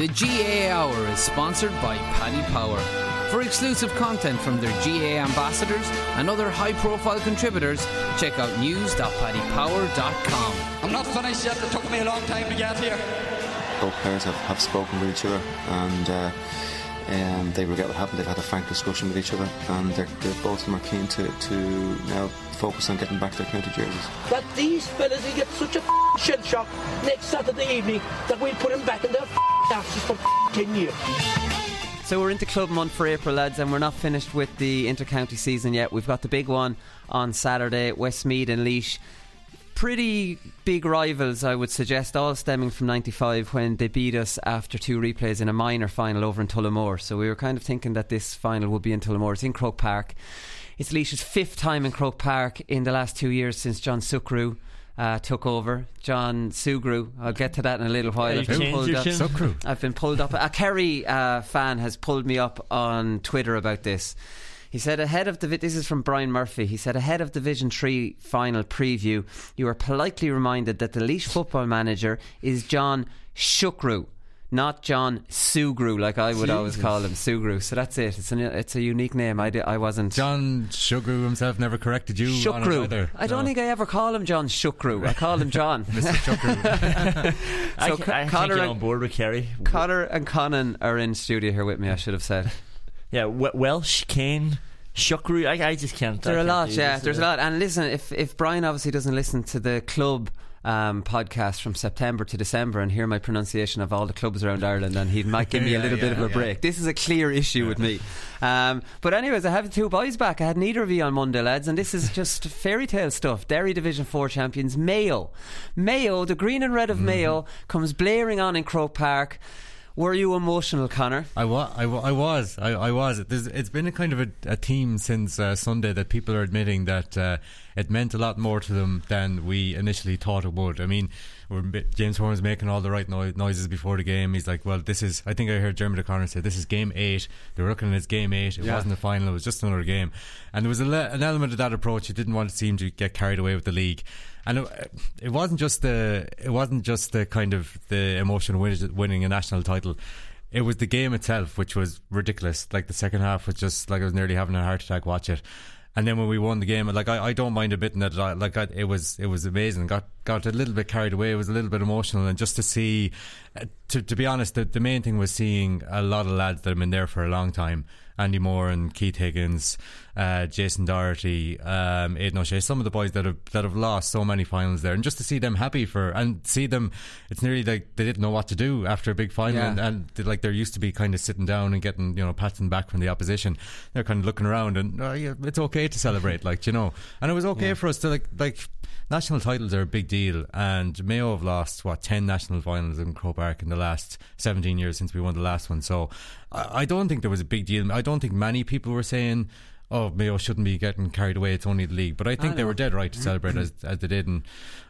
The GAA Hour is sponsored by Paddy Power. For exclusive content from their GAA ambassadors and other high-profile contributors, check out news.paddypower.com. I'm not finished yet. It took me a long time to get here. Both players have spoken with each other, and they regret what happened. They've had a frank discussion with each other, and they're both of them are keen to now focus on getting back their county jerseys. That these fellas will get such a shell shock next Saturday evening that we'll put them back in their asses for 10 years. So we're into club month for April, lads, and we're not finished with the inter-county season yet. We've got the big one on Saturday, Westmeath and Laois. Pretty big rivals, I would suggest, all stemming from 95 when they beat us after 2 replays in a minor final over in Tullamore. So we were kind of thinking that this final would be in Tullamore. It's in Croke Park. It's Laois's 5th time in Croke Park in the last 2 years since John Sugrue took over. John Sugrue, I'll get to that in a little while. I've been pulled up. A Kerry fan has pulled me up on Twitter about this. He said, this is from Brian Murphy. He said, ahead of Division 3 final preview, you are politely reminded that the Laois football manager is John Sugrue, not John Sugrue, like I would always call him, Sugrue. So that's it. It's a unique name. I wasn't. John Sugrue himself never corrected you on it either. I don't think I ever call him John Sugrue. I call him John. Mr. Sugrue. So I think you're on board with Kerry. Connor and Conan are in studio here with me, I should have said. Yeah, Welsh, Kane, Sugrue. I just can't. There's a lot, yeah. There's a lot. And listen, if Brian obviously doesn't listen to the club podcast from September to December and hear my pronunciation of all the clubs around Ireland, and he might give me a little bit of a break. This is a clear issue with me. But anyways, I have the 2 boys back. I had neither of you on Monday, lads, and this is just fairy tale stuff. Derry Division 4 champions Mayo, the green and red of Mayo comes blaring on in Croke Park. Were you emotional, Connor? I was. It's been a kind of a theme since Sunday that people are admitting that it meant a lot more to them than we initially thought it would. I mean, James Horn was making all the right noises before the game. He's like, well, this is, I think I heard Jeremy O'Connor say, this is game 8. They were looking at it's game 8. It wasn't the final, it was just another game. And there was an element of that approach. He didn't want to seem to get carried away with the league. And it wasn't just the kind of the emotion of winning a national title. It was the game itself, which was ridiculous. Like the second half was just like I was nearly having a heart attack watch it. And then when we won the game, like I don't mind admitting that it was amazing. Got a little bit carried away. It was a little bit emotional, and just to see, to be honest, the main thing was seeing a lot of lads that have been there for a long time. Andy Moore and Keith Higgins, Jason Doherty, Aidan O'Shea, some of the boys that have lost so many finals there, and just to see them happy and see them, it's nearly like they didn't know what to do after a big final, and like they're used to be kind of sitting down and getting pats on the back from the opposition. They're kind of looking around and it's okay to celebrate, and it was okay for us to like national titles are a big deal, and Mayo have lost 10 national finals in Croke Park in the last 17 years since we won the last one. So I don't think there was a big deal. I don't think many people were saying, oh, Mayo shouldn't be getting carried away, it's only the league. But I think they were dead right to celebrate as they did. And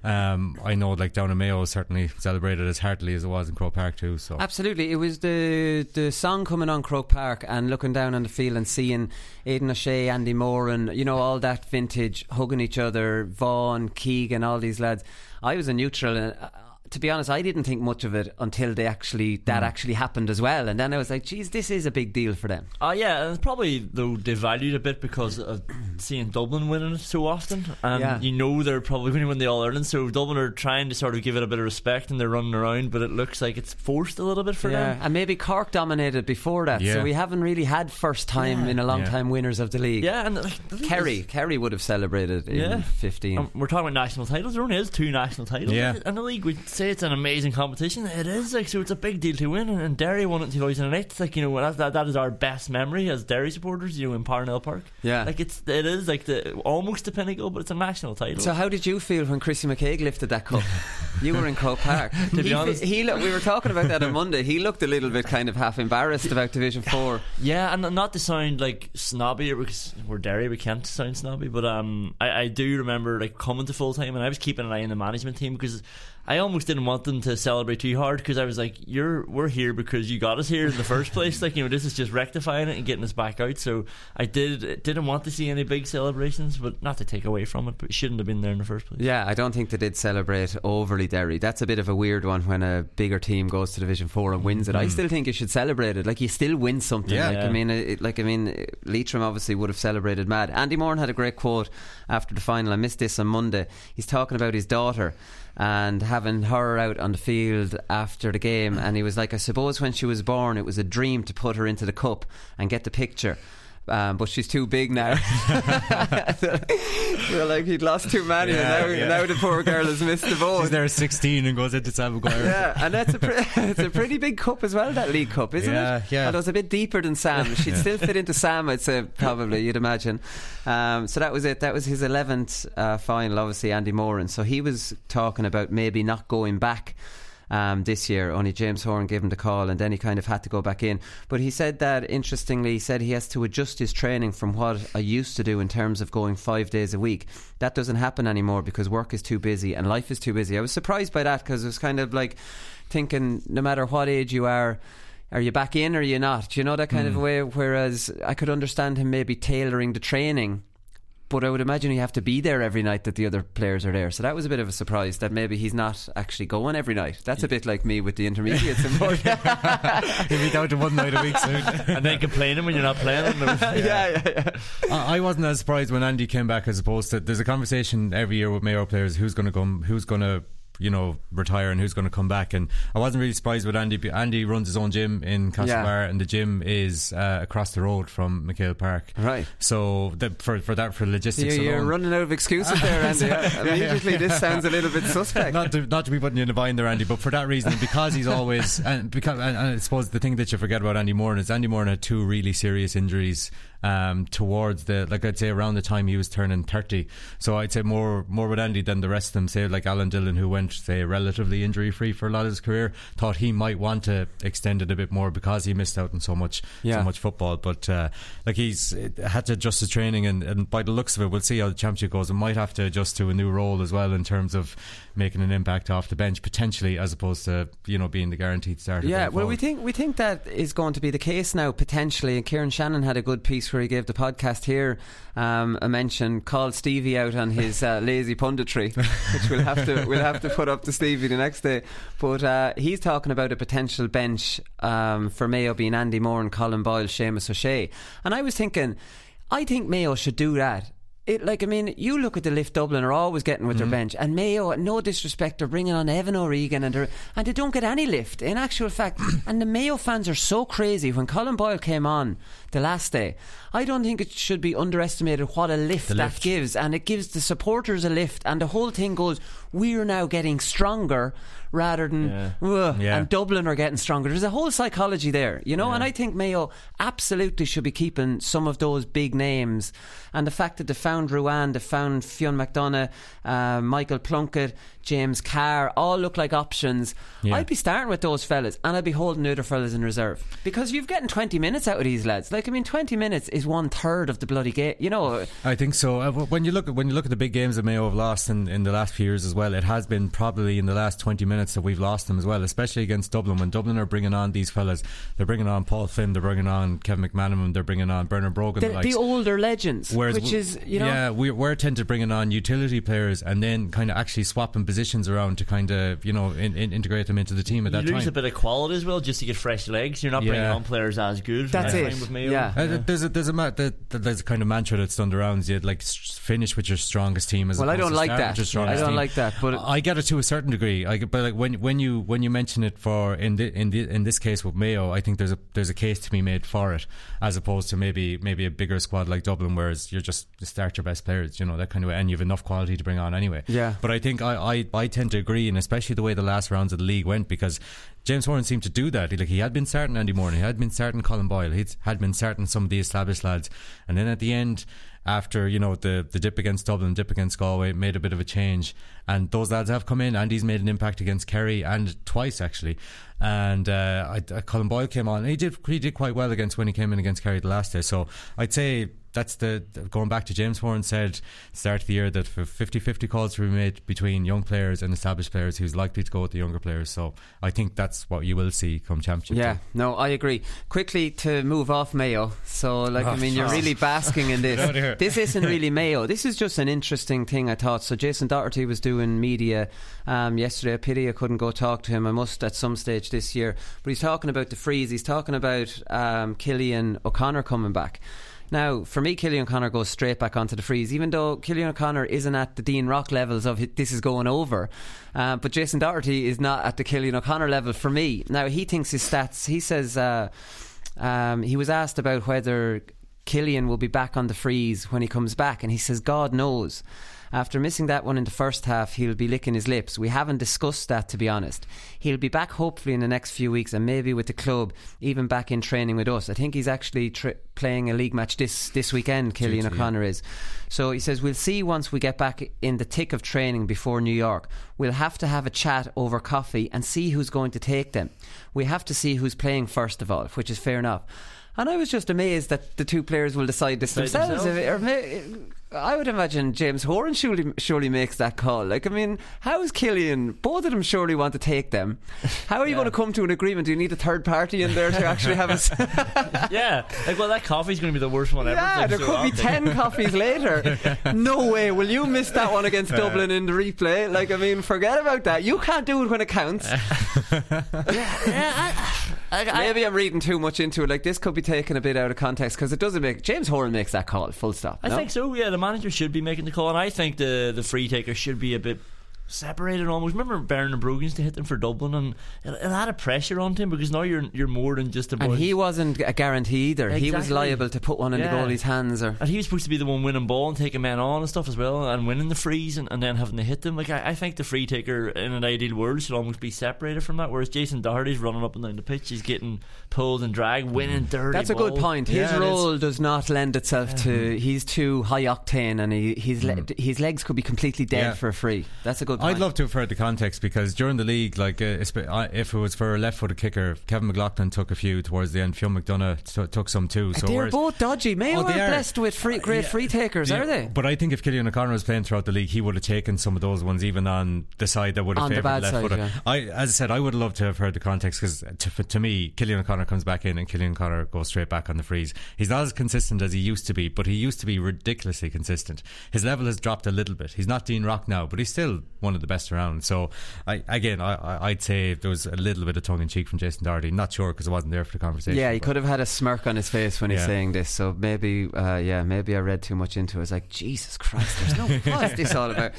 I know like down in Mayo certainly celebrated as heartily as it was in Croke Park too. So absolutely, it was the song coming on Croke Park and looking down on the field and seeing Aidan O'Shea, Andy Moore and all that vintage hugging each other, Vaughan, Keegan, all these lads. I was a neutral, and to be honest, I didn't think much of it until that actually happened as well. And then I was like, geez, this is a big deal for them. Yeah, and probably though devalued a bit because of seeing Dublin winning it so often. And they're probably going to win the All-Ireland, so Dublin are trying to sort of give it a bit of respect and they're running around, but it looks like it's forced a little bit for them. And maybe Cork dominated before that, so we haven't really had first time in a long time winners of the league. Yeah, and Kerry would have celebrated in 15. We're talking about national titles. There only is 2 national titles in the league. We'd say it's an amazing competition. It is, so it's a big deal to win, and Derry won it in 2008. That is our best memory as Derry supporters, in Parnell Park. It is like almost the pinnacle, but it's a national title. So how did you feel when Chrissy McCaig lifted that cup? You were in Croke Park. To be honest, we were talking about that on Monday. He looked a little bit kind of half embarrassed about Division 4. Yeah, and not to sound like snobby, because we're Derry, we can't sound snobby, but I do remember coming to full time, and I was keeping an eye on the management team because I almost didn't want them to celebrate too hard, because I was like, we're here because you got us here in the first place. Like, this is just rectifying it and getting us back out. So I didn't want to see any big celebrations, but not to take away from it, but it shouldn't have been there in the first place. Yeah, I don't think they did celebrate overly, Derry. That's a bit of a weird one when a bigger team goes to Division 4 and wins it. I still think you should celebrate it. Like, you still win something. I mean, Leitrim obviously would have celebrated mad. Andy Moran had a great quote after the final. I missed this on Monday. He's talking about his daughter and having her out on the field after the game, and he was like, I suppose when she was born it was a dream to put her into the cup and get the picture, but she's too big now. We're like, he'd lost too many, and now the poor girl has missed the boat. She's there at 16 and goes into Sam Maguire. Yeah, and that's it's a pretty big cup as well, that League Cup, isn't it? Yeah. Although it's a bit deeper than Sam. She'd still fit into Sam, I'd say, probably, you'd imagine. So that was it. That was his 11th final, obviously, Andy Moran. So he was talking about maybe not going back this year. Only James Horan gave him the call, and then he kind of had to go back in. But he said that, interestingly, he said he has to adjust his training from what I used to do in terms of going 5 days a week. That doesn't happen anymore because work is too busy and life is too busy. I was surprised by that, because it was kind of like thinking, no matter what age you are you back in or are you not? Do you know, that kind of way? Whereas I could understand him maybe tailoring the training, but I would imagine you have to be there every night that the other players are there. So that was a bit of a surprise that maybe he's not actually going every night. That's a bit like me with the intermediates. You'll be down to one night a week soon. And then complaining when you're not playing. Yeah. I wasn't as surprised when Andy came back, as opposed to, there's a conversation every year with Mayo players, who's going to come, who's going to retire and who's going to come back. And I wasn't really surprised with Andy. Andy runs his own gym in Castlebar, and the gym is across the road from McHale Park. Right. So for logistics you're alone, running out of excuses there, Andy. Immediately this sounds a little bit suspect. Not to be putting you in a bind there, Andy, but for that reason, because he's always and I suppose the thing that you forget about Andy Moran is Andy Moran had 2 really serious injuries towards I'd say around the time he was turning 30. So I'd say more with Andy than the rest of them. Say like Alan Dillon, who went, say, relatively injury free for a lot of his career, thought he might want to extend it a bit more because he missed out on so much football. But he's had to adjust his training, and by the looks of it, we'll see how the championship goes. It might have to adjust to a new role as well in terms of making an impact off the bench potentially, as opposed to being the guaranteed starter. Yeah, well, we think that is going to be the case now potentially. And Kieran Shannon had a good piece where he gave the podcast here a mention, called Stevie out on his lazy punditry, which we'll have to put up to Stevie the next day. But he's talking about a potential bench for Mayo being Andy Moran, Colin Boyle, Seamus O'Shea. And I was thinking, I think Mayo should do that. You look at the lift Dublin are always getting with their bench, and Mayo, no disrespect, they're bringing on Evan O'Regan and they don't get any lift in actual fact. And the Mayo fans are so crazy. When Colin Boyle came on the last day, I don't think it should be underestimated what a lift that gives, and it gives the supporters a lift, and the whole thing goes, we're now getting stronger rather than and Dublin are getting stronger. There's a whole psychology there, and I think Mayo absolutely should be keeping some of those big names, and the fact that they found Ruan, they found Fionn McDonough, Michael Plunkett, James Carr, all look like options. I'd be starting with those fellas, and I'd be holding the other fellas in reserve, because you're getting 20 minutes out of these lads. 20 minutes is 1/3 of the bloody game, I think so. When you look at the big games that Mayo have lost in the last few years as well, it has been probably in the last 20 minutes that we've lost them as well, especially against Dublin. When Dublin are bringing on these fellas, they're bringing on Paul Flynn, they're bringing on Kevin McManaman, they're bringing on Bernard Brogan, the older legends. Whereas we're tend to bringing on utility players and then kind of actually swapping positions around to kind of integrate them into the team at that time. You lose a bit of quality as well just to get fresh legs. You're not bringing on players as good. That's it. With Mayo. There's a kind of mantra that's done the rounds. You finish with your strongest team. I don't like that. Like that. But I get it to a certain degree. But when you mention it in this case with Mayo, I think there's a case to be made for it, as opposed to maybe a bigger squad like Dublin, whereas you're just start your best players, that kind of way, and you have enough quality to bring on anyway. Yeah. But I think I tend to agree, and especially the way the last rounds of the league went, because James Horan seemed to do that. He had been starting Andy Moran, he had been starting Colin Boyle, he had been starting some of the established lads, and then at the end, after the dip against Dublin, dip against Galway, made a bit of a change, and those lads have come in. Andy's made an impact against Kerry, and twice actually, and Colin Boyle came on, and he did quite well when he came in against Kerry the last day. So I'd say that's going back to James Horan said start of the year that for 50-50 calls to be made between young players and established players, he was likely to go with the younger players. So I think that's what you will see come championship. Yeah, no, I agree. Quickly to move off Mayo. So you're really basking in this. This isn't really Mayo. This is just an interesting thing, I thought. So Jason Doherty was doing media yesterday. A pity I couldn't go talk to him. I must at some stage this year. But he's talking about the freeze. He's talking about Cillian O'Connor coming back. Now, for me, Cillian O'Connor goes straight back onto the freeze, even though Cillian O'Connor isn't at the Dean Rock levels of this is going over. But Jason Doherty is not at the Cillian O'Connor level for me. Now, he thinks his stats, he says he was asked about whether Cillian will be back on the freeze when he comes back, and he says, God knows. After missing that one in the first half, he'll be licking his lips. We haven't discussed that, to be honest. He'll be back hopefully in the next few weeks, and maybe with the club, even back in training with us. I think he's actually playing a league match this weekend, Cillian O'Connor is. So he says, we'll see once we get back in the thick of training before New York. We'll have to have a chat over coffee and see who's going to take them. We have to see who's playing first of all, which is fair enough. And I was just amazed that the two players will decide this themselves. I would imagine James Horan surely makes that call. Like, I mean, how is Cillian? Both of them surely want to take them. How are you going to come to an agreement? Do you need a third party in there to actually have a... Yeah, like, well, that coffee's going to be the worst one ever. Yeah, there could be 10 coffees later. No way, will you miss that one against Dublin in the replay? Like, I mean, forget about that. You can't do it when it counts. Maybe I'm reading too much into it. Like, this could be taken a bit out of context, because it doesn't make... James Horan makes that call, full stop. I think so, yeah. The manager should be making the call, and I think the free taker should be a bit separated almost. Remember Bernard Brugans to hit them for Dublin, and it had a pressure on him, because now you're more than just a boy. And he wasn't a guarantee either. Exactly. He was liable to put one in the goalie's hands, and he was supposed to be the one winning ball and taking men on and stuff as well, and winning the freeze and then having to hit them. Like, I think the free taker in an ideal world should almost be separated from that, whereas Jason Doherty's running up and down the pitch, he's getting pulled and dragged, winning dirty That's ball. A good point. His role does not lend itself to... He's too high octane, and his legs could be completely dead for a free. That's a good point. I'd love to have heard the context, because during the league, like if it was for a left-footed kicker, Kevin McLaughlin took a few towards the end. Fionn McDonough took some too. So they're both dodgy. Mayo are blessed with great free takers, are they? But I think if Cillian O'Connor was playing throughout the league, he would have taken some of those ones, even on the side that would have favoured the left footer. As I said, I would have loved to have heard the context, because to me, Cillian O'Connor comes back in and Cillian O'Connor goes straight back on the freeze. He's not as consistent as he used to be, but he used to be ridiculously consistent. His level has dropped a little bit. He's not Dean Rock now, but he's still one of the best around. So I'd say there was a little bit of tongue-in-cheek from Jason Doherty. Not sure, because I wasn't there for the conversation. Yeah, he could have had a smirk on his face when he's saying this. So maybe I read too much into it. I was like, Jesus Christ, what is this all about?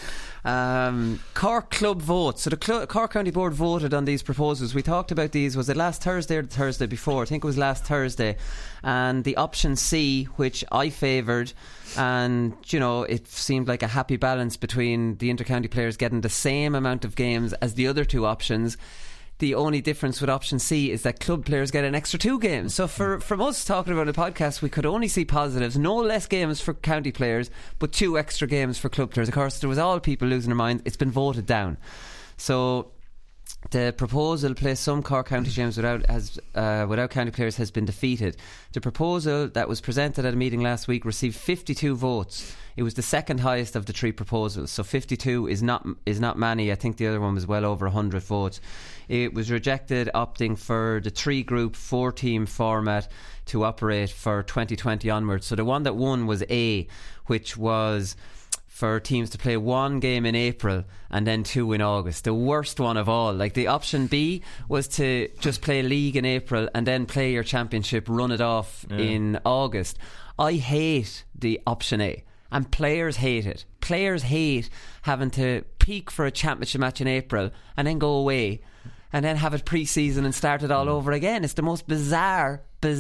Cork Club vote. So the Cork County Board voted on these proposals. We talked about these, was it last Thursday or the Thursday before? I think it was last Thursday. And the option C, which I favoured, and it seemed like a happy balance between the inter-county players getting the same amount of games as the other two options. The only difference with option C is that club players get an extra 2 games. So from us talking about the podcast, we could only see positives. No less games for county players, but 2 extra games for club players. Of course, there was all people losing their minds. It's been voted down. So the proposal to play some Cork County games without county players has been defeated. The proposal that was presented at a meeting last week received 52 votes. It was the second highest of the 3 proposals, so 52 is not many. I think the other one was well over 100 votes. It was rejected, opting for the 3-group 4-team format to operate for 2020 onwards. So the one that won was A, which was for teams to play 1 game in April and then 2 in August. The worst one of all. Like, the option B was to just play league in April and then play your championship, run it off in August. I hate the option A, and players hate it. Players hate having to peak for a championship match in April and then go away and then have it pre-season and start it all over again. It's the most bizarre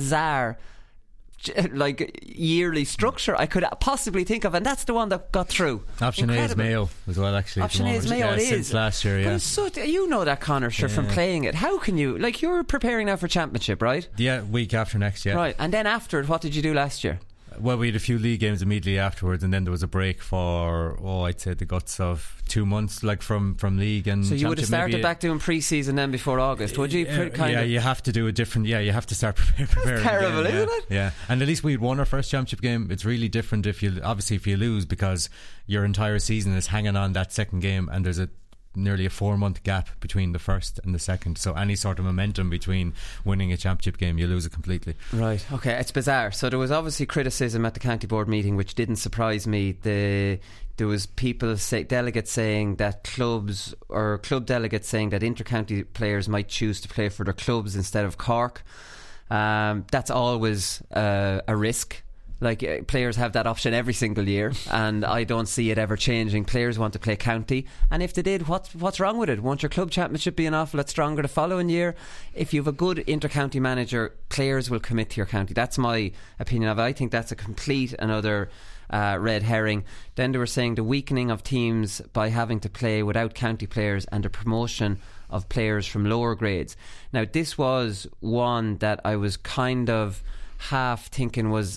like yearly structure I could possibly think of, and that's the one that got through. Option A is Mayo as well, actually. Option A is Mayo, it is. Since last year, But it's so, you know that, Conor, from playing it. How can you, like, you're preparing now for championship, right? Yeah, week after next, yeah. Right, and then after it, what did you do last year? Well, we had a few league games immediately afterwards, and then there was a break for I'd say the guts of 2 months, like from league and. So you would have started back doing pre-season then before August, would you? You have to do a different. Yeah, you have to start preparing. That's terrible, again, isn't it? Yeah, and at least we'd won our first championship game. It's really different if you lose, because your entire season is hanging on that second game, and there's nearly a 4-month gap between the first and the second, so any sort of momentum between winning a championship game, you lose it completely. Right, okay, it's bizarre. So there was obviously criticism at the county board meeting, which didn't surprise me. There was delegates saying that club delegates saying that inter-county players might choose to play for their clubs instead of Cork. That's always a risk. Like, players have that option every single year, and I don't see it ever changing. Players want to play county, and if they did, what's wrong with it? Won't your club championship be an awful lot stronger the following year? If you have a good inter-county manager, players will commit to your county. That's my opinion of it. I think that's a complete another red herring. Then they were saying the weakening of teams by having to play without county players, and the promotion of players from lower grades. Now, this was one that I was kind of half thinking was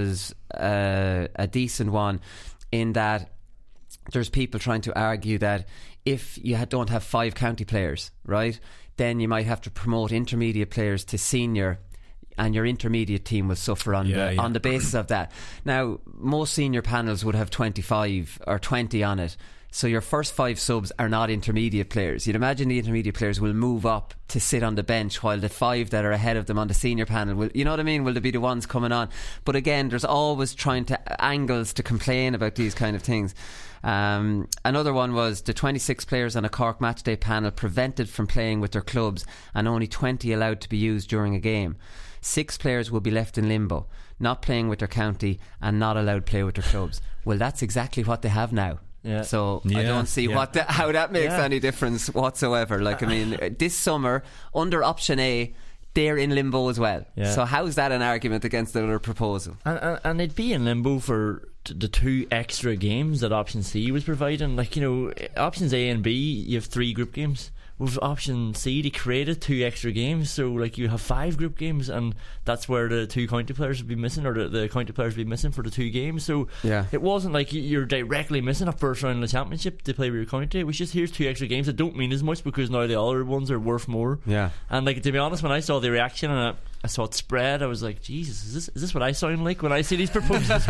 a decent one, in that there's people trying to argue that if you don't have 5 county players, right, then you might have to promote intermediate players to senior, and your intermediate team will suffer on the basis of that. Now, most senior panels would have 25 or 20 on it. So your first 5 subs are not intermediate players. You'd imagine the intermediate players will move up to sit on the bench, while the 5 that are ahead of them on the senior panel will, you know what I mean, will they be the ones coming on? But again, there's always angles to complain about these kind of things. Another one was the 26 players on a Cork Matchday panel prevented from playing with their clubs, and only 20 allowed to be used during a game. 6 players will be left in limbo, not playing with their county and not allowed to play with their clubs. Well, that's exactly what they have now. Yeah. So I don't see how that makes any difference whatsoever. Like, I mean, this summer under option A, they're in limbo as well. Yeah. So how's that an argument against the other proposal? And they'd be in limbo for the 2 extra games that option C was providing. Like, you know, options A and B, you have 3 group games. With option C, they created 2 extra games, so like you have 5 group games, and that's where the 2 county players would be missing, or the county players would be missing for the 2 games. So it wasn't like you're directly missing a first round of the championship to play with your county. It was just, here's 2 extra games that don't mean as much, because now the other ones are worth more. Yeah. And like, to be honest, when I saw the reaction and I saw it spread, I was like, Jesus, is this what I sound like when I see these proposals?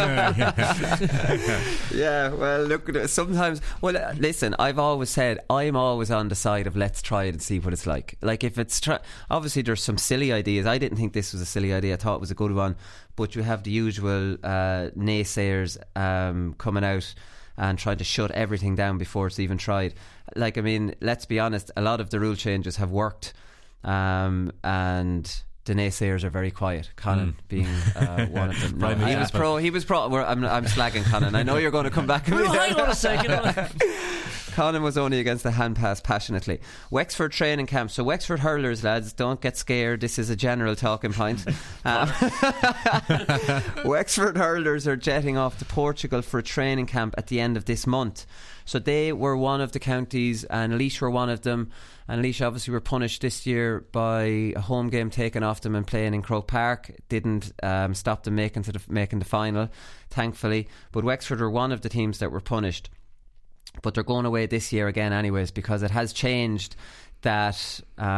Yeah, well, look, sometimes, well, listen, I've always said I'm always on the side of let's try it and see what it's like. Like, if it's obviously there's some silly ideas. I didn't think this was a silly idea. I thought it was a good one, but you have the usual naysayers coming out and trying to shut everything down before it's even tried. Like, I mean, let's be honest, a lot of the rule changes have worked, and the naysayers are very quiet. Conan being one of them. No, he was pro. I'm slagging Conan. I know you're going to come back. Well, hang on a second. Conan was only against the hand pass passionately. Wexford training camp. So Wexford hurlers, lads, don't get scared. This is a general talking point. Wexford hurlers are jetting off to Portugal for a training camp at the end of this month. So they were one of the counties, and Laois were one of them. And Laois obviously were punished this year by a home game taken off them and playing in Croke Park. Didn't stop them making the final, thankfully. But Wexford were one of the teams that were punished. But they're going away this year again anyways, because it has changed that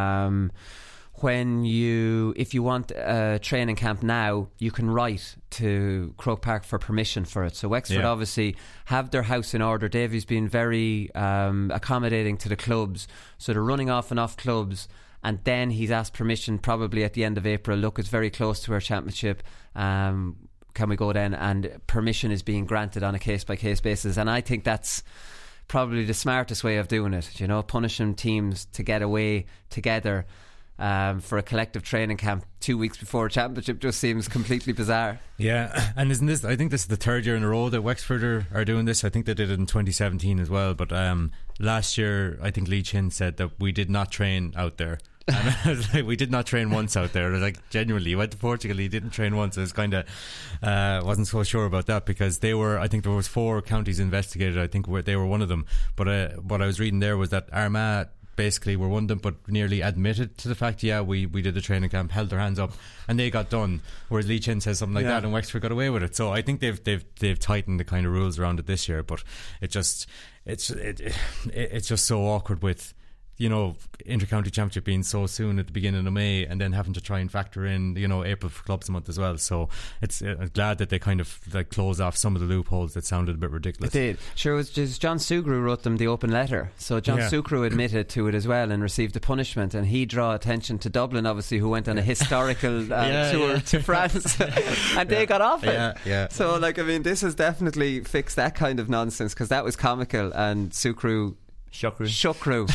if you want a training camp now, you can write to Croke Park for permission for it. So Wexford obviously have their house in order. Davy's been very accommodating to the clubs, so they're running off and off clubs, and then he's asked permission probably at the end of April. Look, it's very close to our championship, can we go then? And permission is being granted on a case by case basis, and I think that's probably the smartest way of doing it, you know, punishing teams to get away together for a collective training camp 2 weeks before a championship just seems completely bizarre. Yeah, and I think this is the 3rd year in a row that Wexford are doing this. I think they did it in 2017 as well, but last year I think Lee Chin said that we did not train out there. And I was like, we did not train once out there. I was like, genuinely, you went to Portugal, you didn't train once. I was kind of wasn't so sure about that, because I think there was 4 counties investigated. I think they were one of them, but what I was reading there was that Armagh basically were one of them, but nearly admitted to the fact, we did the training camp, held their hands up, and they got done. Whereas Lee Chin says something like that, and Wexford got away with it. So I think they've tightened the kind of rules around it this year. But it's just so awkward with, you know, Intercounty Championship being so soon at the beginning of May, and then having to try and factor in, you know, April for clubs a month as well. So I'm glad that they kind of like close off some of the loopholes that sounded a bit ridiculous. It did. Sure, it was just John Sugrue wrote them the open letter. So John Sugrue admitted to it as well and received a punishment, and he drew attention to Dublin, obviously, who went on a historical tour to France, and they got off it. Yeah. So, like, I mean, this has definitely fixed that kind of nonsense, because that was comical, and Sugrue. Shukru.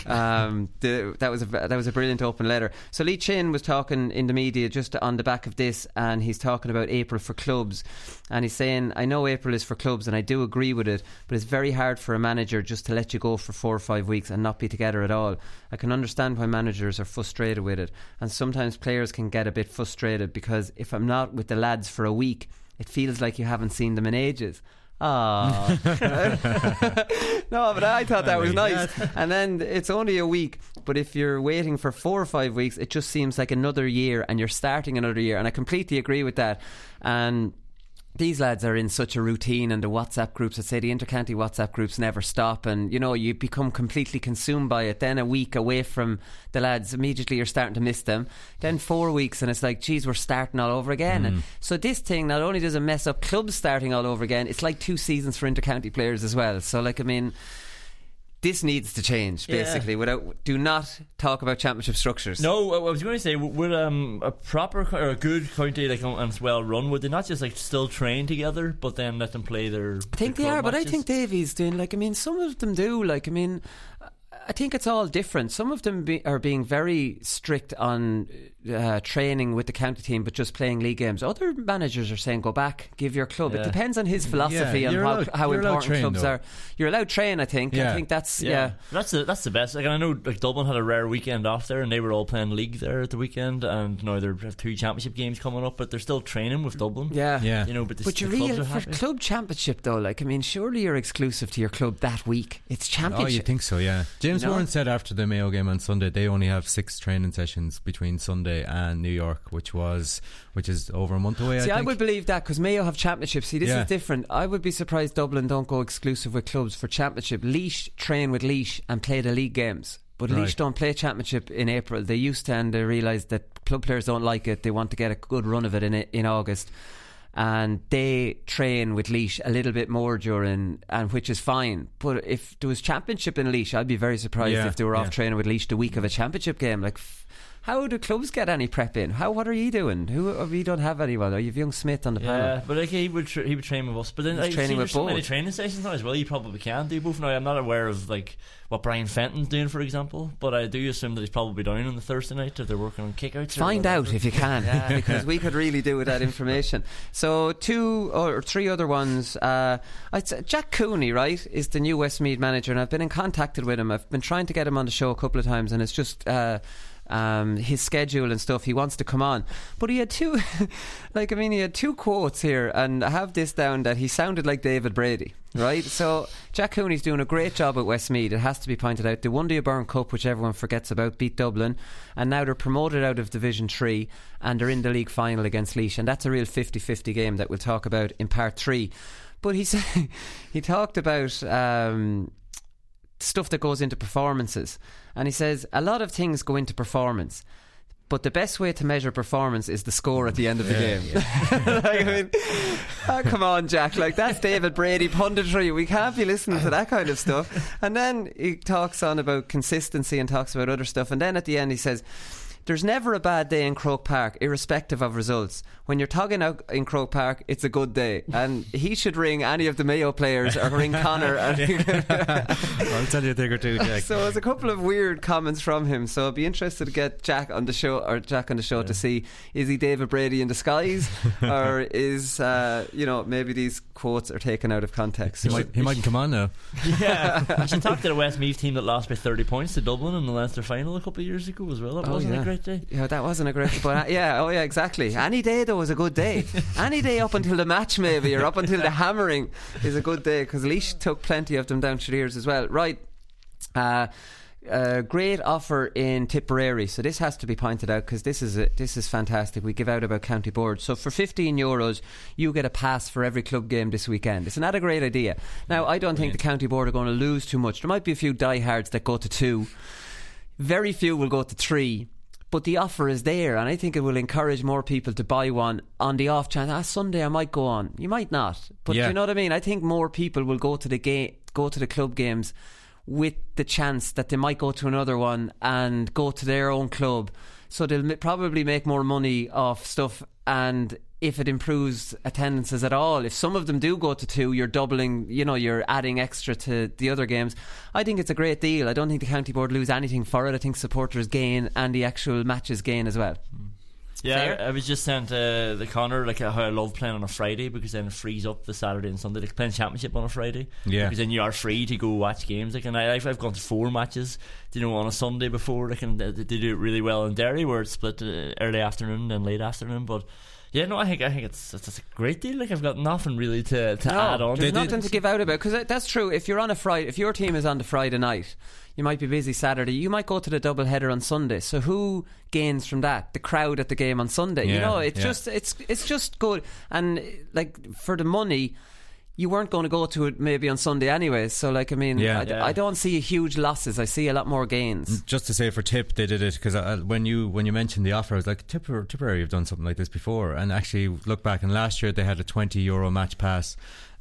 That was a brilliant open letter. So Lee Chin was talking in the media just on the back of this, and he's talking about April for clubs, and he's saying, I know April is for clubs and I do agree with it, but it's very hard for a manager just to let you go for 4 or 5 weeks and not be together at all. I can understand why managers are frustrated with it, and sometimes players can get a bit frustrated, because if I'm not with the lads for a week, it feels like you haven't seen them in ages. No, but I thought that was nice. And then it's only a week, but if you're waiting for 4 or 5 weeks, it just seems like another year, and you're starting another year. And I completely agree with that. And these lads are in such a routine, and the WhatsApp groups, I'd say the intercounty WhatsApp groups never stop, and you know, you become completely consumed by it. Then a week away from the lads, immediately you're starting to miss them. Then 4 weeks and it's like, geez, we're starting all over again. And so this thing not only does it mess up clubs starting all over again, it's like 2 seasons for intercounty players as well. So, like, I mean, this needs to change, basically. Do not talk about championship structures. No, I was going to say, would a proper or a good county, like, and it's well run, would they not just like still train together, but then let them play their? I think they are, but I think Davies doing, like, I mean, some of them do. Like, I mean, I think it's all different. Some of them are being very strict on training with the county team, but just playing league games. Other managers are saying, go back, give your club. It depends on his philosophy and how important clubs are. You're allowed to train, I think. I think that's that's the best. Like, I know, like, Dublin had a rare weekend off there, and they were all playing league there at the weekend, and now they have 2 championship games coming up, but they're still training with Dublin. You know, but you're real for club championship though. Like, I mean, surely you're exclusive to your club that week. It's championship. Oh, you think so? Yeah. James Warren said after the Mayo game on Sunday, they only have 6 training sessions between Sunday and New York, which is over a month away. I would believe that, because Mayo have championships. See, this is different. I would be surprised Dublin don't go exclusive with clubs for championship. Laois train with Laois and play the league games, but Laois don't play championship in April. They used to, and they realised that club players don't like it. They want to get a good run of it in August, and they train with Laois a little bit more during, and which is fine. But if there was championship in Laois, I'd be very surprised if they were off training with Laois the week of a championship game. Like, how do clubs get any prep in? What are you doing? We don't have anyone. Are you young Smith on the panel? Yeah, but like, he would train with us. But then he's training with both. So many training stations now as well. You probably can do both. Now, I'm not aware of like what Brian Fenton's doing, for example, but I do assume that he's probably down on the Thursday night if they're working on kickouts. Find out if you can, because we could really do with that information. So 2 or 3 other ones. I'd say Jack Cooney, right, is the new Westmeath manager, and I've been in contact with him. I've been trying to get him on the show a couple of times, and it's just his schedule and stuff. He wants to come on, but he had 2 he had 2 quotes here, and I have this down that he sounded like David Brady, right? So Jack Cooney's doing a great job at Westmeath, it has to be pointed out. They won the O'Byrne Cup, which everyone forgets about, beat Dublin, and now they're promoted out of Division 3 and they're in the league final against Laois, and that's a real 50-50 game that we'll talk about in part 3. But he talked about stuff that goes into performances, and he says a lot of things go into performance, but the best way to measure performance is the score at the end of the game. Like, I mean, come on, Jack, like, that's David Brady punditry. We can't be listening to that kind of stuff. And then he talks on about consistency and talks about other stuff, and then at the end he says, there's never a bad day in Croke Park, irrespective of results. When you're togging out in Croke Park, it's a good day. And he should ring any of the Mayo players or ring Connor. I'll tell you a thing or two, Jack. So there's a couple of weird comments from him. So I'd be interested to get Jack on the show to see, is he David Brady in disguise, or is maybe these quotes are taken out of context. He mightn't come on now. Yeah, I should talk to the Westmeath team that lost by 30 points to Dublin in the Leinster final a couple of years ago as well. That wasn't a great day. Yeah, that wasn't a great day. But exactly. Any day though was a good day. Any day up until the match, maybe, or up until the hammering, is a good day, because Laois took plenty of them down to the ears as well. Right. great offer in Tipperary. So this has to be pointed out because this is fantastic. We give out about County Board. So for €15, you get a pass for every club game this weekend. Isn't that a great idea? Now, I don't think the County Board are going to lose too much. There might be a few diehards that go to 2. Very few will go to 3. But the offer is there, and I think it will encourage more people to buy one on the off chance. Sunday I might go on. You might not, but you know what I mean. I think more people will go to the club games with the chance that they might go to another one and go to their own club. So they'll probably make more money off stuff, and if it improves attendances at all, if some of them do go to 2, you're doubling, you're adding extra to the other games. I think it's a great deal. I don't think the County Board lose anything for it. I think supporters gain and the actual matches gain as well. Yeah, I was just saying to the Connor how I love playing on a Friday, because then it frees up the Saturday and Sunday, like playing Championship on a Friday. Yeah, because then you are free to go watch games. And I've gone to 4 matches, on a Sunday before. They do it really well in Derry, where it's split early afternoon and late afternoon. But yeah, no, I think it's a great deal. I've got nothing really to add on. There's nothing to give out about, because that's true. If you're on a Friday, if your team is on the Friday night, you might be busy Saturday. You might go to the double header on Sunday. So who gains from that? The crowd at the game on Sunday. It's just good. And for the money, you weren't going to go to it maybe on Sunday anyway. So I don't see huge losses. I see a lot more gains. Just to say, for Tip, they did it because when you mentioned the offer, I was like, Tipperary have done something like this before. And actually look back, and last year they had a €20 match pass.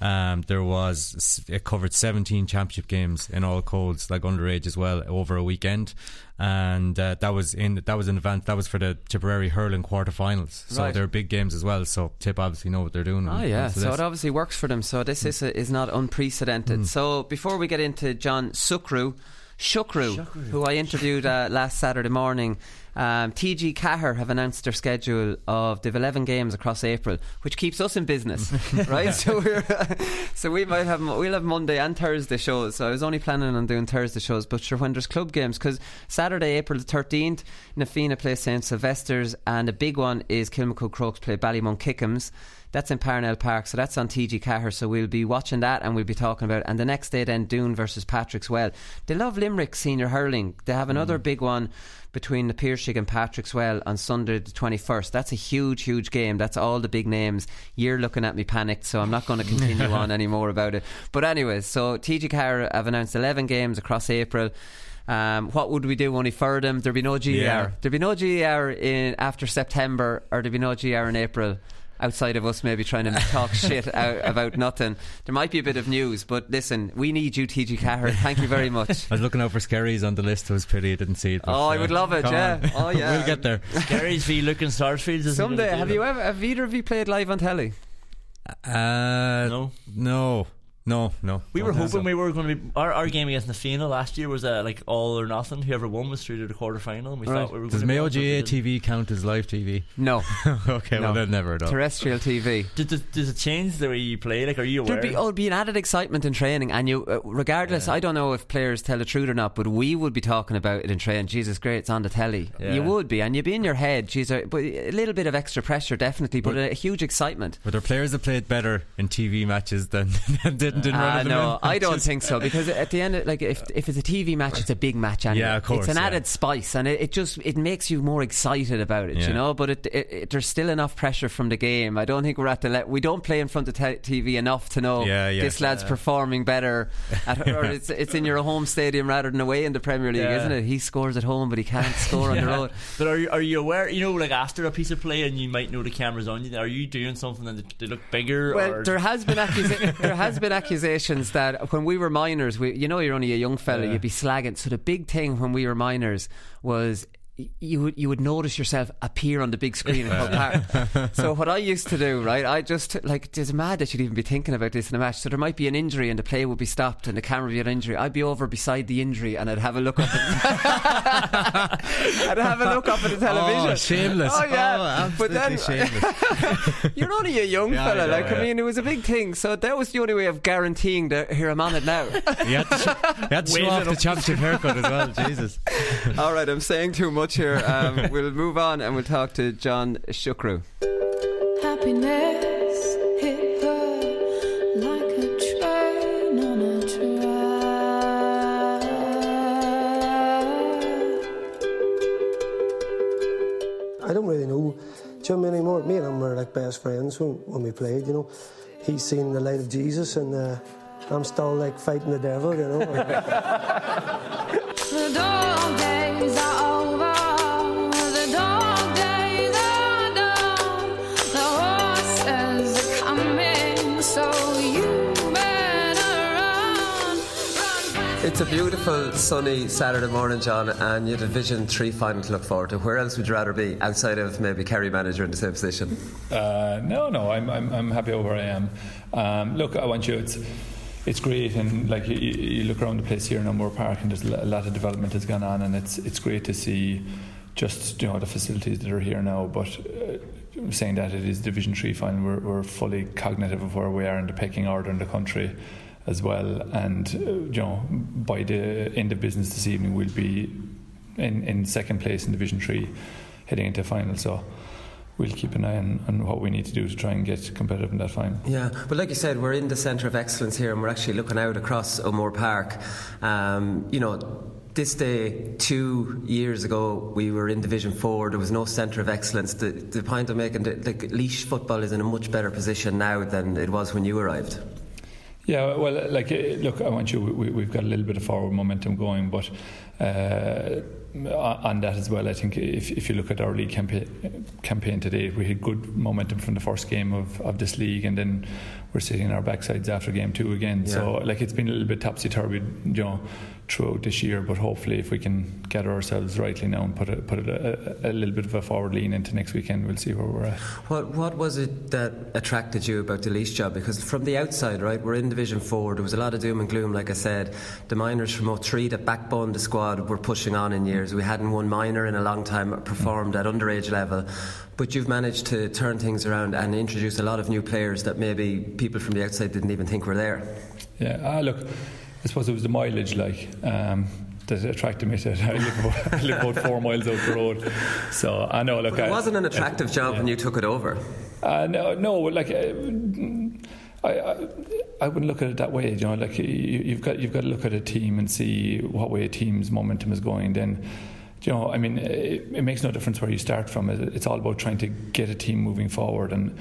It covered 17 championship games in all codes, like underage as well, over a weekend. And that was in advance. That was for the Tipperary hurling quarterfinals. So they're big games as well. So Tip obviously know what they're doing. So it obviously works for them. So this is not unprecedented. So before we get into John Shukru, who I interviewed last Saturday morning, TG Cahir have announced their schedule of the 11 games across April, which keeps us in business, right? So we'll have Monday and Thursday shows. So I was only planning on doing Thursday shows, but sure, when there's club games, because Saturday, April the 13th, Nafina play St Sylvester's, and a big one is Kilmacud Crokes play Ballymun Kickham's. That's in Parnell Park, so that's on TG Cahir. So we'll be watching that, and we'll be talking about it. And the next day then, Doon versus Patrick's Well. They love Limerick senior hurling. They have another big one between the Piershig and Patrick's Well on Sunday the 21st. That's a huge game. That's all the big names. You're looking at me panicked, so I'm not going to continue on anymore about it. But anyways, so TG Cahir have announced 11 games across April. What would we do only for them? There'd be no GER. Yeah. There'd be no GER after September, or there'd be no GER in April, outside of us maybe trying to talk shit about nothing. There might be a bit of news, but listen, we need you, TG Cahir. Thank you very much. I was looking out for Skerries on the list. It was pity I didn't see it. But, I would love it. Oh yeah, we'll get there. Skerries v Lucan Sarsfields someday. Have either of you played live on telly? No. We were hoping we were going to be. Our game against Nafina last year was like all or nothing. Whoever won was through to the quarter final, and we thought we were. Does Mayo GA TV count as live TV? No. Okay, well they've never done. Terrestrial TV. Does it change the way you play? Like, are you aware? There'd be an added excitement in training, and you, regardless. I don't know if players tell the truth or not, but we would be talking about it in training. Jesus, great, it's on the telly. Yeah. You would be, and you'd be in your head. But a little bit of extra pressure, definitely, but a huge excitement. But there are players that played better in TV matches than didn't run. No, I don't think so, because at the end, if it's a TV match, it's a big match anyway. Yeah, of course, it's an added spice, and it makes you more excited about it, you know. But there's still enough pressure from the game. I don't think we're at the we don't play in front of TV enough to know this lad's performing better or it's in your home stadium rather than away in the Premier League, isn't it? He scores at home, but he can't score on the road. But are you aware, like after a piece of play and you might know the camera's on you, are you doing something that they look bigger? Well, there has been accusations that when we were minors, you're only a young fella, you'd be slagging. So the big thing when we were minors was you would notice yourself appear on the big screen in Hull Park. So what I used to do, right, I just it's mad that you'd even be thinking about this in a match. So there might be an injury and the play would be stopped and the camera would be an injury. I'd be over beside the injury and I'd have a look up at the television. Oh, shameless. Oh yeah, but then shameless. You're only a young fella. I mean, it was a big thing. So that was the only way of guaranteeing that here I'm on it now. You had to show off the championship haircut as well. Jesus. All right, I'm saying too much here. We'll move on and we'll talk to John Shukru. Happiness hit her like a train on a track. I don't really know Jim anymore. Me and him were like best friends when we played, you know. He's seen the light of Jesus and I'm still like fighting the devil, you know. The dog days are over. The dog days are done. The horses are coming, so you better run. It's a beautiful sunny Saturday morning, John, and you have a Division 3 final to look forward to. Where else would you rather be outside of maybe Kerry manager in the same position? No, I'm happy where I am. Look, I want you. It's great, and like you look around the place here in O'Moore Park, and there's a lot of development has gone on, and it's great to see just the facilities that are here now. But saying that it is Division 3 final, we're fully cognitive of where we are in the pecking order in the country as well, and by the end of business this evening we'll be in second place in Division 3 heading into final. So we'll keep an eye on what we need to do to try and get competitive in that final. Yeah, but like you said, we're in the centre of excellence here, and we're actually looking out across O'Moore Park. This day 2 years ago we were in Division 4. There was no centre of excellence. The point I'm making, Laois football is in a much better position now than it was when you arrived. Yeah, well, look, I want you. We've got a little bit of forward momentum going, but on that as well, I think if you look at our league campaign today, we had good momentum from the first game of this league, and then we're sitting on our backsides after game 2 again. Yeah. So it's been a little bit topsy-turvy, throughout this year. But hopefully, if we can gather ourselves rightly now and put a little bit of a forward lean into next weekend, we'll see where we're at. What was it that attracted you about the Laois job? Because from the outside, right, we're in Division 4. There was a lot of doom and gloom, like I said. The minors from 03 that backboned the squad were pushing on in years. We hadn't won minor in a long time, performed at underage level. But you've managed to turn things around and introduce a lot of new players that maybe people from the outside didn't even think were there. Yeah, look, I suppose it was the mileage that attracted me to it. I live about 4 miles out the road. So I know, look, it wasn't an attractive job when you took it over. No, I wouldn't look at it that way. You've got to look at a team and see what way a team's momentum is going. Then, it makes no difference where you start from. It's all about trying to get a team moving forward. And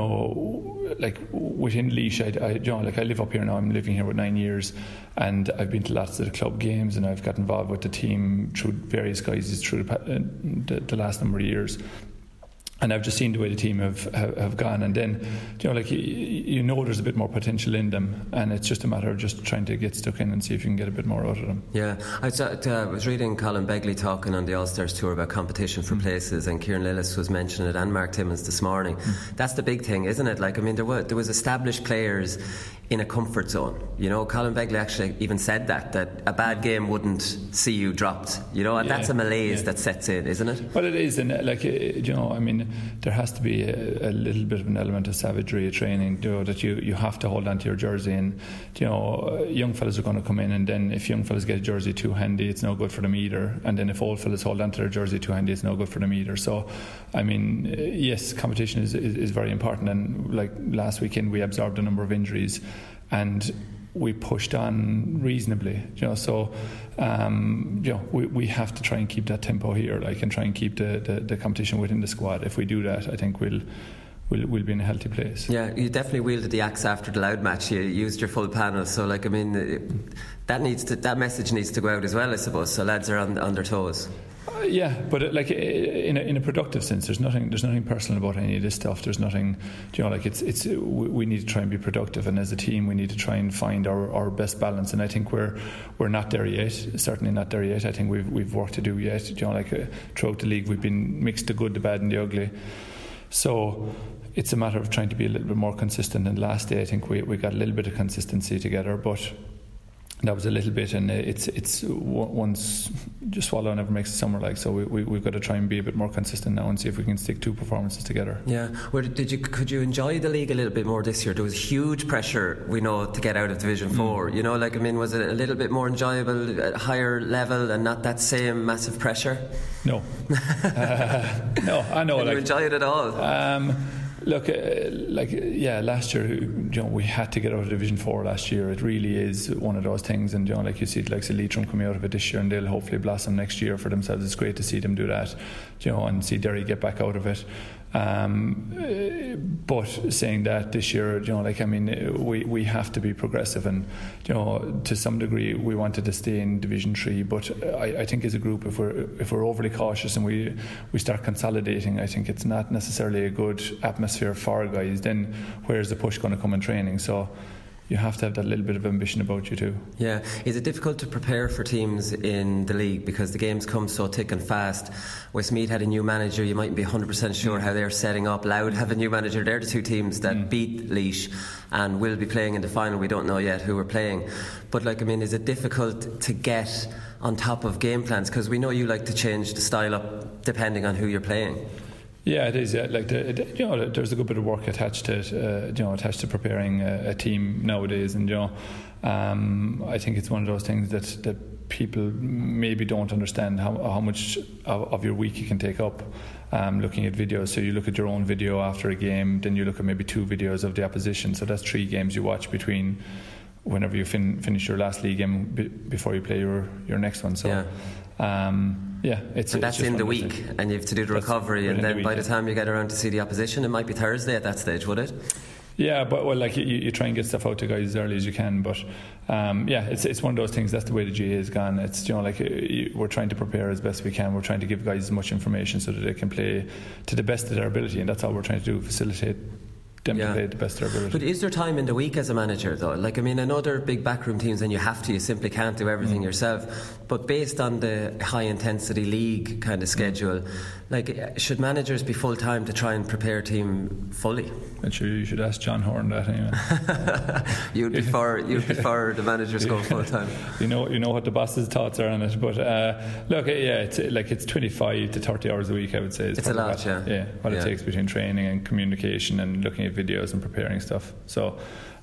within Laois, I live up here now. I'm living here with 9 years, and I've been to lots of the club games, and I've got involved with the team through various guises through the last number of years. And I've just seen the way the team have gone, and then there's a bit more potential in them, and it's just a matter of just trying to get stuck in and see if you can get a bit more out of them. Yeah, I was reading Colin Begley talking on the All-Stars tour about competition for places, and Kieran Lillis was mentioning it, and Mark Timmins this morning. That's the big thing, isn't it? There was established players in a comfort zone. Colin Begley actually even said that a bad game wouldn't see you dropped. And that's a malaise that sets in, isn't it? Well, it is, and there has to be a little bit of an element of savagery of training, that you have to hold on to your jersey, and young fellas are going to come in, and then if young fellas get a jersey too handy, it's no good for them either, and then if old fellas hold on to their jersey too handy, it's no good for them either. So yes, competition is very important, and last weekend we absorbed a number of injuries, and we pushed on reasonably, so we have to try and keep that tempo here, and try and keep the competition within the squad. If we do that, I think we'll be in a healthy place. Yeah, you definitely wielded the axe after the Loud match. You used your full panel, so that message needs to go out as well, I suppose. So lads are on their toes. Yeah, but in a productive sense, there's nothing personal about any of this stuff. There's nothing, we need to try and be productive, and as a team, we need to try and find our best balance. And I think we're not there yet. Certainly not there yet. I think we've work to do yet. Throughout the league, we've been mixed the good, the bad, and the ugly. So it's a matter of trying to be a little bit more consistent. And last day, I think we got a little bit of consistency together, but that was a little bit, and it's once you swallow never makes a summer. So we've got to try and be a bit more consistent now and see if we can stick 2 performances together. Yeah, could you enjoy the league a little bit more this year? There was huge pressure, we know, to get out of Division 4. Was it a little bit more enjoyable at a higher level and not that same massive pressure? No. No, I know. Did you enjoy it at all? Look, last year, we had to get out of Division 4 last year. It really is one of those things, and like you see, like Leitrim coming out of it this year, and they'll hopefully blossom next year for themselves. It's great to see them do that, and see Derry get back out of it. But saying that, this year, we have to be progressive, and to some degree we wanted to stay in Division 3. But I think as a group, if we're overly cautious and we start consolidating, I think it's not necessarily a good atmosphere for guys. Then where's the push going to come in training? So you have to have that little bit of ambition about you too. Yeah. Is it difficult to prepare for teams in the league because the games come so thick and fast? Westmeath had a new manager. You mightn't be 100% sure how they're setting up. Louth have a new manager. They're the two teams that beat Laois and will be playing in the final. We don't know yet who we're playing. But is it difficult to get on top of game plans? Because we know you like to change the style up depending on who you're playing. Yeah, it is. Yeah. There's a good bit of work attached to it. Attached to preparing a team nowadays, and I think it's one of those things that people maybe don't understand how much of your week you can take up. Looking at videos, so you look at your own video after a game, then you look at maybe 2 videos of the opposition. So that's 3 games you watch between whenever you finish your last league game before you play your next one. So. Yeah. That's in the week, and you have to do the recovery, and then by the time you get around to see the opposition, it might be Thursday at that stage, would it? Yeah, but you try and get stuff out to guys as early as you can, but it's one of those things. That's the way the GAA has gone. It's we're trying to prepare as best we can. We're trying to give guys as much information so that they can play to the best of their ability, and that's all we're trying to do: facilitate them to play the best of their ability. But is there time in the week as a manager though? I know there are big backroom teams and you simply can't do everything yourself, but based on the high intensity league kind of schedule, should managers be full time to try and prepare a team fully? I'm sure you should ask John Horn that anyway. You'd prefer the managers go full time. You know what the boss's thoughts are on it, but it's 25 to 30 hours a week, I would say. It's a lot, it takes between training and communication and looking at videos and preparing stuff. So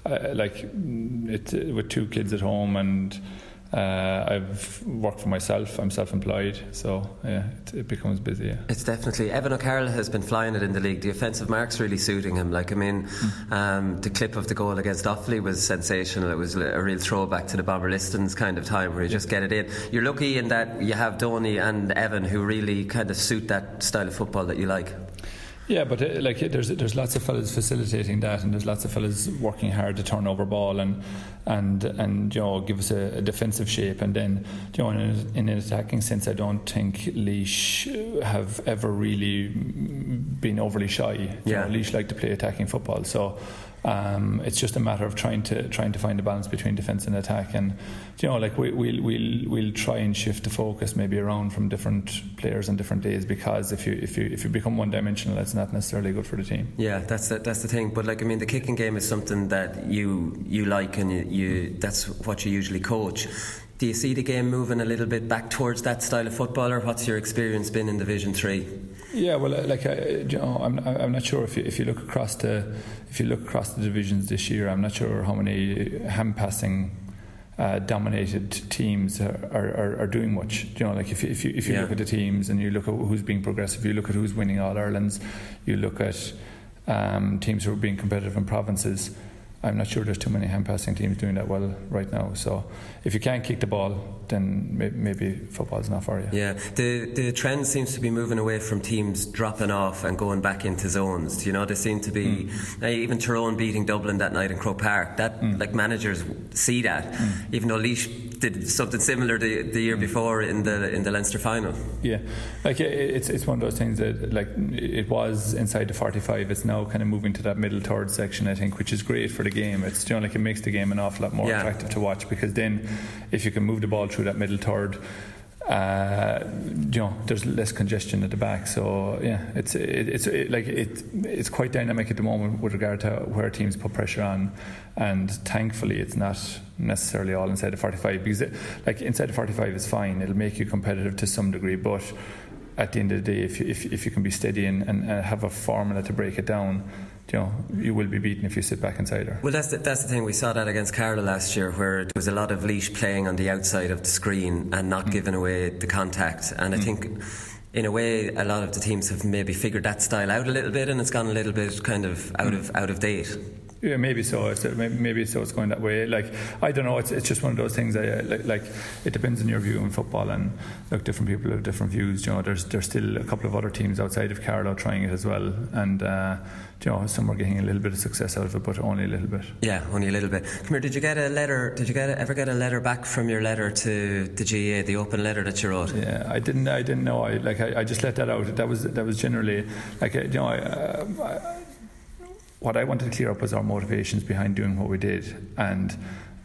with 2 kids at home, and I've worked for myself. I'm self-employed, so it becomes busy. Yeah. It's definitely. Evan O'Carroll has been flying it in the league. The offensive mark's really suiting him. The clip of the goal against Offaly was sensational. It was a real throwback to the Bomber Listons kind of time where you just get it in. You're lucky in that you have Donny and Evan who really kind of suit that style of football that you like. Yeah, but there's lots of fellas facilitating that, and there's lots of fellas working hard to turn over ball and give us a defensive shape, and then in an attacking sense, I don't think Laois have ever really been overly shy. Laois like to play attacking football, so it's just a matter of trying to find a balance between defence and attack, and we'll try and shift the focus maybe around from different players on different days, because if you become one dimensional, it's not necessarily good for the team. Yeah, that's the thing. But the kicking game is something that you like, and you that's what you usually coach. Do you see the game moving a little bit back towards that style of football, or what's your experience been in Division 3? Yeah, well, I'm not sure if you look across the divisions this year. I'm not sure how many hand passing dominated teams are doing much. If you look at the teams and you look at who's being progressive, you look at who's winning All Irelands, you look at teams who are being competitive in provinces. I'm not sure there's too many hand-passing teams doing that well right now. So if you can't kick the ball, then maybe football's not for you. Yeah, the trend seems to be moving away from teams dropping off and going back into zones. They seem to be even Tyrone beating Dublin that night in Croke Park. That managers see that, even though Laois did something similar the year before in the Leinster final. Yeah, it's one of those things that it was inside the 45. It's now kind of moving to that middle third section, I think, which is great for the game. It's it makes the game an awful lot more attractive to watch, because then if you can move the ball through that middle third, there's less congestion at the back. So it's quite dynamic at the moment with regard to where teams put pressure on, and thankfully it's not necessarily all inside the 45, because inside the 45 is fine. It'll make you competitive to some degree, but at the end of the day, if you can be steady and have a formula to break it down, you will be beaten if you sit back inside her. Well, that's the thing. We saw that against Carlow last year, where there was a lot of Laois playing on the outside of the screen and not giving away the contact. And I think in a way, a lot of the teams have maybe figured that style out a little bit, and it's gone a little bit kind of out of date. Yeah, maybe so. Maybe so. It's going that way. Like, I don't know. It's just one of those things. Like it depends on your view on football, and look, different people have different views. You know, there's still a couple of other teams outside of Carlow trying it as well, and you know, some are getting a little bit of success out of it, but only a little bit. Yeah, only a little bit. Come here. Did you get a letter? Ever get a letter back from your letter to the GAA, the open letter that you wrote? Yeah, I didn't know. I just let that out. That was generally like, you know, what I wanted to clear up was our motivations behind doing what we did, and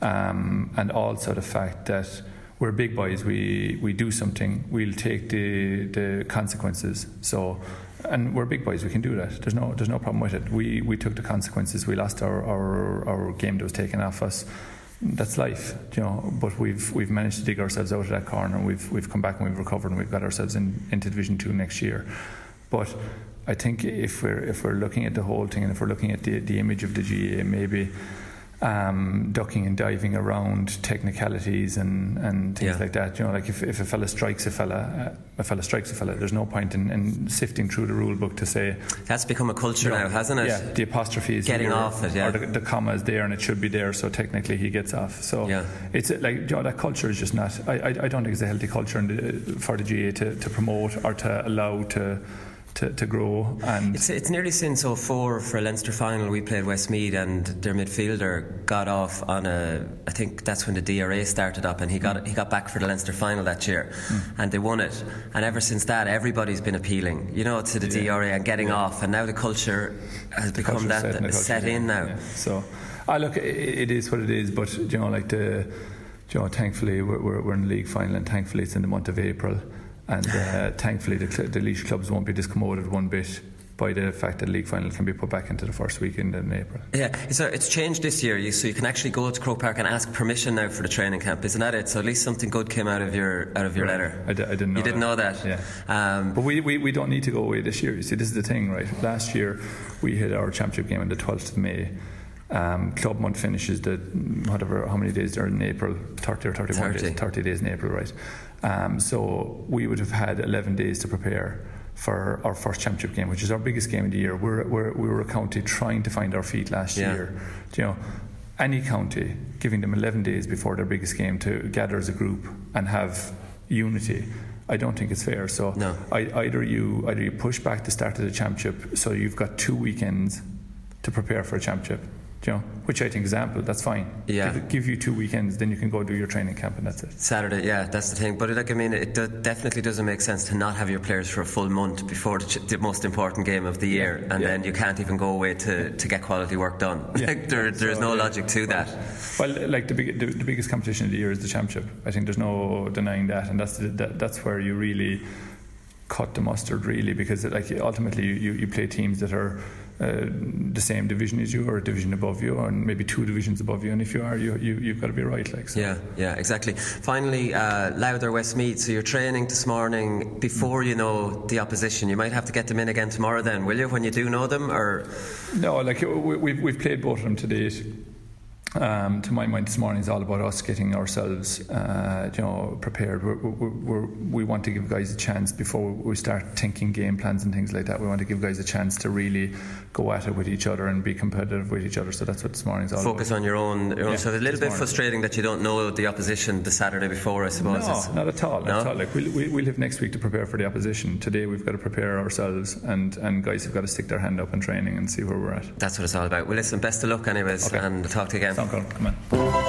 also the fact that we're big boys. We do something, we'll take the consequences. So, and we're big boys, we can do that. There's no problem with it. We took the consequences. We lost our game that was taken off us. That's life, you know. But we've managed to dig ourselves out of that corner. We've come back and we've recovered, and we've got ourselves into Division 2 next year. But I think if we're looking at the whole thing, and if we're looking at the image of the GAA, maybe ducking and diving around technicalities and things like that, you know, like if a fella strikes a fella, there's no point in sifting through the rule book to say that's become a culture now, hasn't it? Yeah, the apostrophe is getting here, off it, or the comma is there and it should be there, so technically he gets off. So it's like, you know, that culture is just not. I don't think it's a healthy culture for the GAA to promote or to allow to grow. And it's nearly since 2004 for a Leinster final. We played Westmeath, and their midfielder got off on I think that's when the DRA started up, and he got back for the Leinster final that year, and they won it. And ever since that, everybody's been appealing, you know, to the DRA and getting off, and now the culture has become that set in now. Yeah. So, look, it is what it is, but you know, like thankfully we're in the league final, and thankfully it's in the month of April. And thankfully the Laois clubs won't be discommoded one bit by the fact that the league final can be put back into the first weekend in April. Yeah, so it's changed this year, so you can actually go to Croke Park and ask permission now for the training camp, isn't that it? So at least something good came out of your letter. I didn't know. You didn't know that? Yeah. But we don't need to go away this year. You see, this is the thing, right? Last year we had our championship game on the 12th of May. Club month finishes how many days there in April, 30 or 31 days, 30 days in April, right? So we would have had 11 days to prepare for our first championship game, which is our biggest game of the year. We were a county trying to find our feet last year. You know, any county giving them 11 days before their biggest game to gather as a group and have unity, I don't think it's fair. So either you push back the start of the championship, so you've got 2 weekends to prepare for a championship, you know, which I think is ample. That's fine. Yeah. Give you 2 weekends, then you can go do your training camp, and that's it. Saturday, yeah, that's the thing. But it definitely doesn't make sense to not have your players for a full month before the most important game of the year, and then you can't even go away to get quality work done. Yeah. Like there's no logic to that. Well, like the biggest competition of the year is the championship. I think there's no denying that, and that's where you really cut the mustard, really, because like ultimately you play teams that are the same division as you, or a division above you, or maybe 2 divisions above you, and if you are, you've got to be right, like. So. Yeah, exactly. Finally, Lowther Westmeath. So you're training this morning before you know the opposition. You might have to get them in again tomorrow, then, will you? When you do know them, or no? Like we've played both of them to date. To my mind, this morning is all about us getting ourselves, prepared. We want to give guys a chance before we start thinking game plans and things like that. We want to give guys a chance to really go at it with each other and be competitive with each other. So that's what this morning's all about. Focus on your own. So it's a little bit frustrating that you don't know the opposition the Saturday before, I suppose. No, not at all. No? Like we'll have next week to prepare for the opposition. Today we've got to prepare ourselves, and guys have got to stick their hand up in training and see where we're at. That's what it's all about. Well, listen, best of luck anyways, and talk to you again. Come on.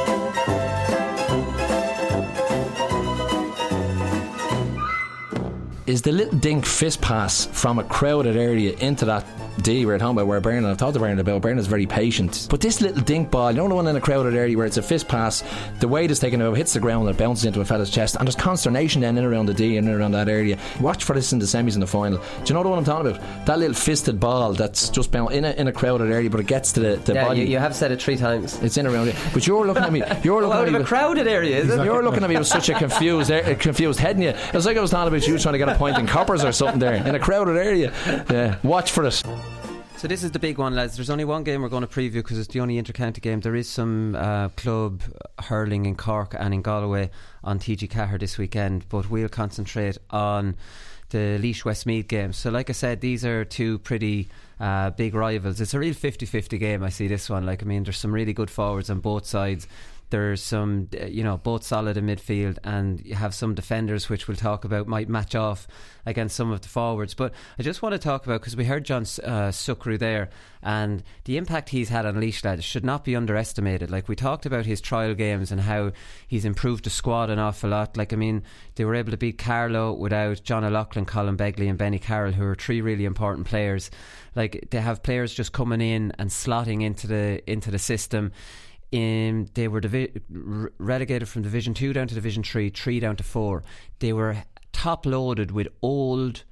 Is the little dink fist pass from a crowded area into that D we're talking about, where Bernard, I've talked to Bernard about, Bernard's very patient, but this little dink ball, you know, the one in a crowded area where it's a fist pass, the weight is taken out, hits the ground and it bounces into a fella's chest, and there's consternation then in around the D and in around that area. Watch for this in the semis and the final. Do you know the one I'm talking about? That little fisted ball that's just bound in a crowded area, but it gets to the body. You have said it 3 times. It's in around it. But you're looking at me, out of a crowded area, is it? You're looking at me with such a confused head in you. It was like I was talking about you trying to get a point in coppers or something there in a crowded area. Yeah, watch for it. So this is the big one, lads. There's only one game we're going to preview because it's the only inter-county game. There is some club hurling in Cork and in Galway on TG Cahir this weekend, but we'll concentrate on the Laois Westmeath game. So like I said, these are two pretty big rivals. It's a real 50-50 game. I see this one. Like, I mean, there's some really good forwards on both sides. There's some, both solid in midfield, and you have some defenders, which we'll talk about, might match off against some of the forwards. But I just want to talk about, because we heard John Suckrew there, and the impact he's had on Laois lads should not be underestimated. Like, we talked about his trial games and how he's improved the squad an awful lot. Like, I mean, they were able to beat Carlow without John O'Loughlain, Colin Begley and Benny Carroll, who are three really important players. Like, they have players just coming in and slotting into the system. They were relegated from Division 2 down to Division 3, 3 down to 4. They were top loaded with older,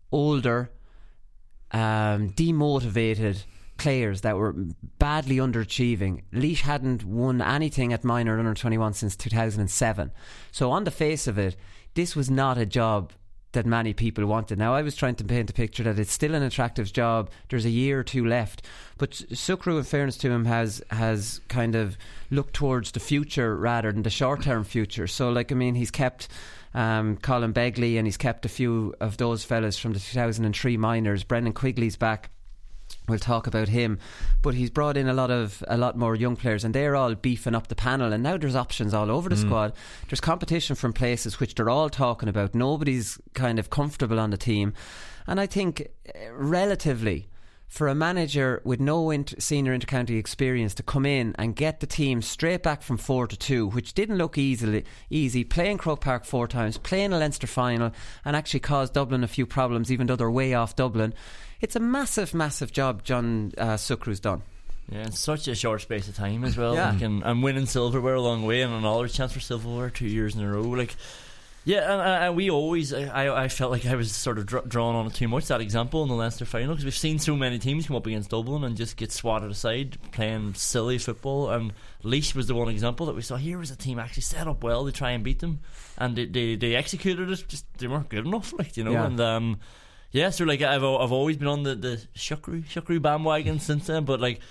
demotivated players that were badly underachieving. Laois hadn't won anything at minor under 21 since 2007. So on the face of it, this was not a job that many people wanted. Now, I was trying to paint a picture that it's still an attractive job. There's a year or two left, but Suckrew, in fairness to him, has kind of looked towards the future rather than the short-term future. So, like, I mean, he's kept Colin Begley, and he's kept a few of those fellas from the 2003 minors. Brendan Quigley's back. We'll talk about him, but he's brought in a lot more young players, and they're all beefing up the panel. And now there's options all over the squad. There's competition from places which they're all talking about. Nobody's kind of comfortable on the team, and I think relatively, for a manager with no senior intercounty experience to come in and get the team straight back from 4-2, which didn't look easy, playing Croke Park 4 times, playing a Leinster final, and actually caused Dublin a few problems, even though they're way off Dublin. It's a massive job John Suckrew's done. Yeah, in such a short space of time as well. Yeah. Like, and winning silverware along the way, and another chance for silverware 2 years in a row. Like, yeah, and we always, I felt like I was sort of drawn on it too much, that example in the Leinster final, because we've seen so many teams come up against Dublin and just get swatted aside playing silly football. And Laois was the one example that we saw. Here was a team actually set up well to try and beat them, and they executed it. Just they weren't good enough, like, And yeah, so like I've always been on the Suckrew bandwagon since then. But like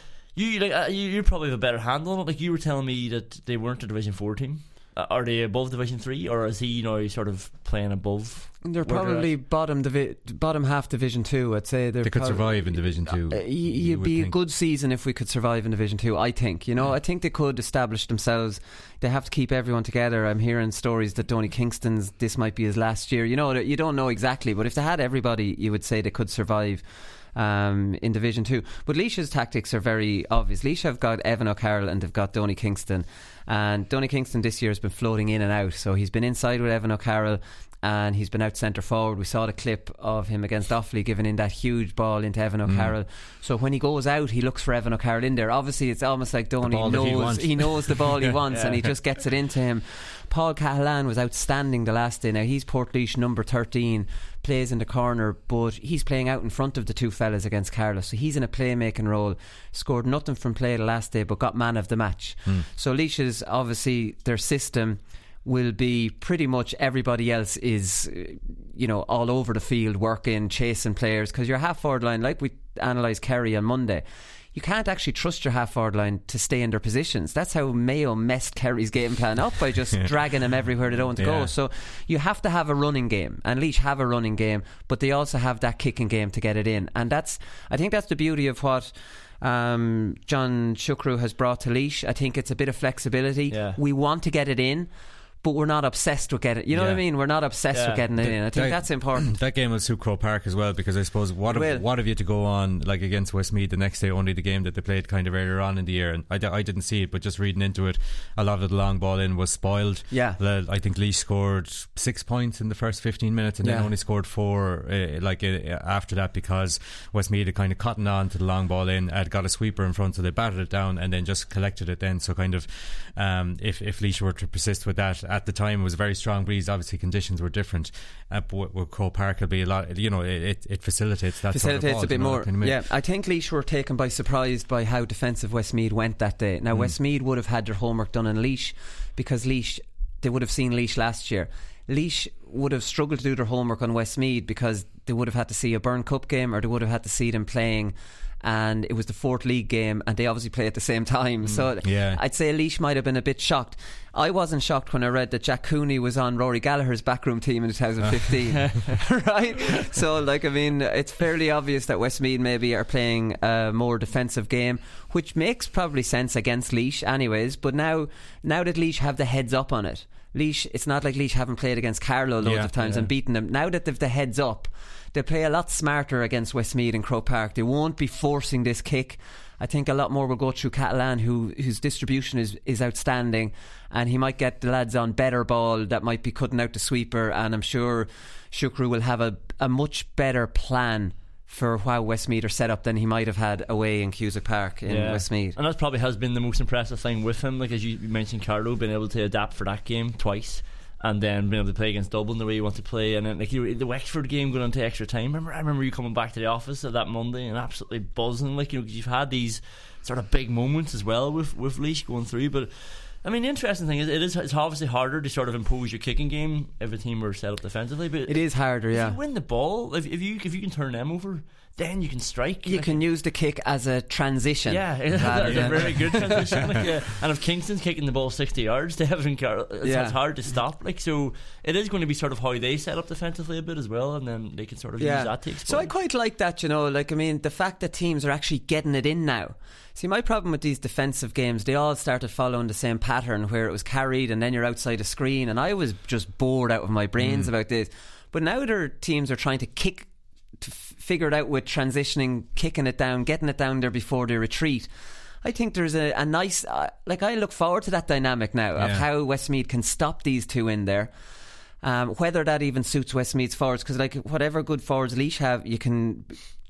you probably have a better handle on it. Like, you were telling me that they weren't a Division 4 team. Are they above Division 3, or is he sort of playing above? They're probably bottom half Division 2. I'd say they could survive in Division 2. It'd be a good season if we could survive in Division 2, I think. I think they could establish themselves. They have to keep everyone together. I'm hearing stories that Donny Kingston's, this might be his last year. You don't know exactly, but if they had everybody, you would say they could survive in Division 2. But Laois's tactics are very obvious. Laois have got Evan O'Carroll and they've got Donny Kingston, and Donny Kingston this year has been floating in and out. So he's been inside with Evan O'Carroll and he's been out centre forward. We saw the clip of him against Offaly giving in that huge ball into Evan O'Carroll. So when he goes out, he looks for Evan O'Carroll in there. Obviously it's almost like Donny knows the ball he wants and he just gets it into him. Paul Cahalane was outstanding the last day. Now he's Portlaoise number 13, plays in the corner, but he's playing out in front of the two fellas against Carlow, so he's in a playmaking role. Scored nothing from play the last day, but got man of the match. So Laois's, obviously their system will be pretty much everybody else is all over the field, working, chasing players, because your half forward line, like we analysed Kerry on Monday, you can't actually trust your half forward line to stay in their positions. That's how Mayo messed Kerry's game plan up, by just dragging them everywhere they don't want to go. So you have to have a running game, and Laois have a running game, but they also have that kicking game to get it in. And I think that's the beauty of what John Suckrew has brought to Laois. I think it's a bit of flexibility. We want to get it in, but we're not obsessed with getting it. You know what I mean? We're not obsessed with getting it in. I think that's important. That game will suit Croke Park as well, because I suppose what have you to go on, like against Westmeath the next day, only the game that they played kind of earlier on in the year. And I didn't see it, but just reading into it, a lot of the long ball in was spoiled. I think Laois scored 6 points in the first 15 minutes and then only scored 4 after that, because Westmeath had kind of cottoned on to the long ball in, had got a sweeper in front, so they batted it down and then just collected it then. So kind of if Laois were to persist with that, at the time it was a very strong breeze, obviously conditions were different, but with Croke Park it'll be a lot, it facilitates that sort of ball, a bit more. I think Laois were taken by surprise by how defensive Westmeath went that day. Now Westmeath would have had their homework done on Laois, because Laois, they would have seen Laois last year. Laois would have struggled to do their homework on Westmeath because they would have had to see a Byrne Cup game, or they would have had to see them playing and it was the 4th league game, and they obviously play at the same time. So I'd say Laois might have been a bit shocked. I wasn't shocked when I read that Jack Cooney was on Rory Gallagher's backroom team in 2015. Right? So, like, I mean, it's fairly obvious that Westmeath maybe are playing a more defensive game, which makes probably sense against Laois anyways. But now that Laois have the heads up on it, Laois, it's not like Laois haven't played against Carlow loads of times and beaten them. Now that they've the heads up, they play a lot smarter against Westmeath and Croke Park. They won't be forcing this kick. I think a lot more will go through Catalan, whose distribution is outstanding, and he might get the lads on better ball that might be cutting out the sweeper, and I'm sure Shukru will have a much better plan for how Westmeath are set up than he might have had away in Cusack Park in Westmeath. And that probably has been the most impressive thing with him, like as you mentioned, Carlow being able to adapt for that game twice, and then being able to play against Dublin the way you want to play, and then like the Wexford game going into extra time. I remember you coming back to the office that Monday and absolutely buzzing, like, you know, 'cause you've had these sort of big moments as well with Laois going through. But I mean, the interesting thing is it's obviously harder to sort of impose your kicking game if a team are set up defensively, but it is harder. If you win the ball, if you can turn them over, then you can strike. You can use the kick as a transition. Yeah, that's a very good transition. Like, and if Kingston's kicking the ball 60 yards, they haven't. It's hard to stop. Like, so it is going to be sort of how they set up defensively a bit as well, and then they can sort of use that to exploit. So I quite like that, you know. Like, I mean, the fact that teams are actually getting it in now. See, my problem with these defensive games, they all started following the same pattern where it was carried and then you're outside a screen, and I was just bored out of my brains about this. But now their teams are trying to kick, to figure it out with transitioning, kicking it down, getting it down there before they retreat. I think there's a nice like, I look forward to that dynamic now of how Westmeath can stop these two in there. Whether that even suits Westmeath's forwards, because like whatever good forwards Laois have, you can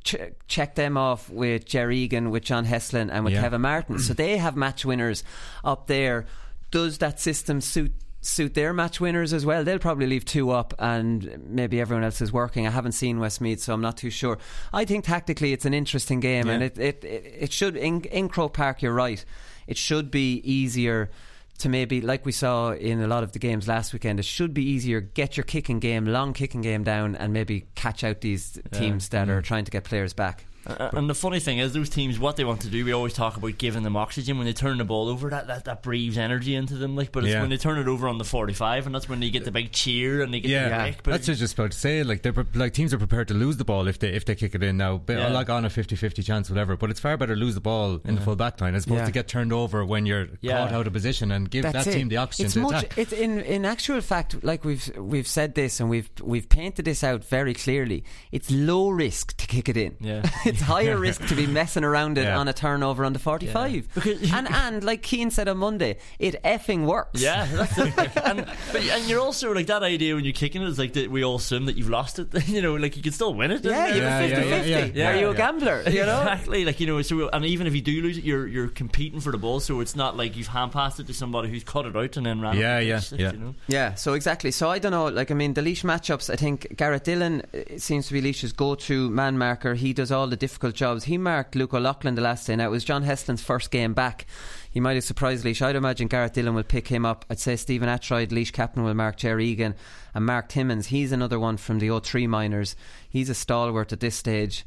check them off with Jerry Egan, with John Heslin and with Kevin Martin. So they have match winners up there. Does that system suit their match winners as well? They'll probably leave 2 up and maybe everyone else is working. I haven't seen Westmeath, so I'm not too sure. I think tactically it's an interesting game, and it should, in Croke Park, you're right, it should be easier to, maybe like we saw in a lot of the games last weekend, it should be easier, get your kicking game, long kicking game down, and maybe catch out these teams that are trying to get players back. And the funny thing is, those teams, what they want to do, we always talk about giving them oxygen. When they turn the ball over, that breathes energy into them. Like, but it's when they turn it over on the 45, and that's when they get the big cheer and they get the kick. That's just about to say. Like, teams are prepared to lose the ball if they kick it in now. But like on a 50-50 chance, whatever. But it's far better to lose the ball in the full back line as opposed to get turned over when you're caught out of position, and give that team the oxygen to attack. It's in actual fact, like we've said this and we've painted this out very clearly. It's low risk to kick it in. It's higher risk to be messing around it on a turnover on the 45. And like Keane said on Monday, it effing works. Yeah, that's it. and you're also like, that idea when you're kicking it is like that we all assume that you've lost it. You know, like you can still win it. You're 50-50. Are you a gambler? You know, exactly. Like, you know, so, and even if you do lose it, you're competing for the ball, so it's not like you've hand passed it to somebody who's cut it out and then ran. You know? So exactly. So I don't know. Like, I mean, the Laois matchups, I think Garrett Dillon seems to be Laois's go-to man marker. He does all the difficult jobs. He marked Luke O'Loughlin the last day. Now, it was John Heslin's first game back. He might have surprised Laois. I'd imagine Garrett Dillon will pick him up. I'd say Stephen Atroyd, Laois captain, will mark Jerry Egan, and Mark Timmins, he's another one from the O3 minors. He's a stalwart at this stage.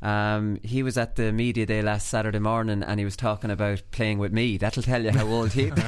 He was at the media day last Saturday morning and he was talking about playing with me. That'll tell you how old he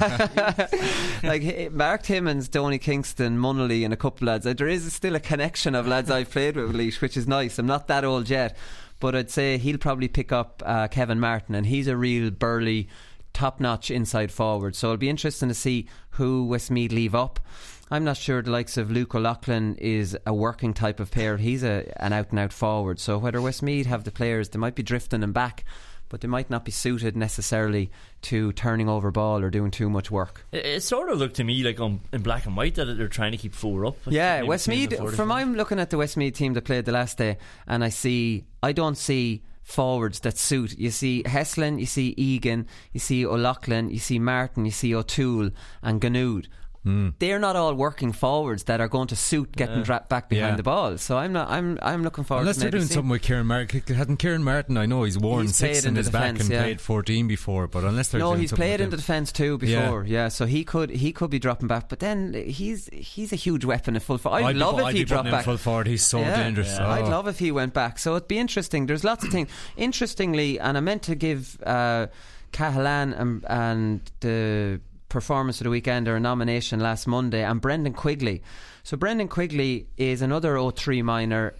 like Mark Timmins, Donny Kingston, Munnelly and a couple lads. There is still a connection of lads I've played with Laois, which is nice. I'm not that old yet, but I'd say he'll probably pick up Kevin Martin, and he's a real burly, top-notch inside forward. So it'll be interesting to see who Westmeath leave up. I'm not sure the likes of Luke O'Loughlin is a working type of player. He's an out-and-out forward. So whether Westmeath have the players, they might be drifting them back, but they might not be suited necessarily to turning over ball or doing too much work. It sort of looked to me like in black and white that they're trying to keep 4 up. Yeah, Westmeath, I'm looking at the Westmeath team that played the last day, and I don't see forwards that suit. You see Heslin, you see Egan, you see O'Loughlin, you see Martin, you see O'Toole and Ganood. they're not all working forwards that are going to suit getting back behind the ball. So I'm looking forward. Unless to they're doing something with Kieran Martin. Hadn't Kieran Martin? I know he's worn 6 in his back and played 14 before, but unless they're doing he's something played with in the defence too before. Yeah, so he could be dropping back. But then he's a huge weapon at full forward. I'd love if he dropped back. Full forward. He's so dangerous. Yeah. I'd love if he went back. So it'd be interesting. There's lots of things. Interestingly, and I meant to give Cahalane and the performance of the weekend or a nomination last Monday, and Brendan Quigley. So Brendan Quigley is another 03 minor,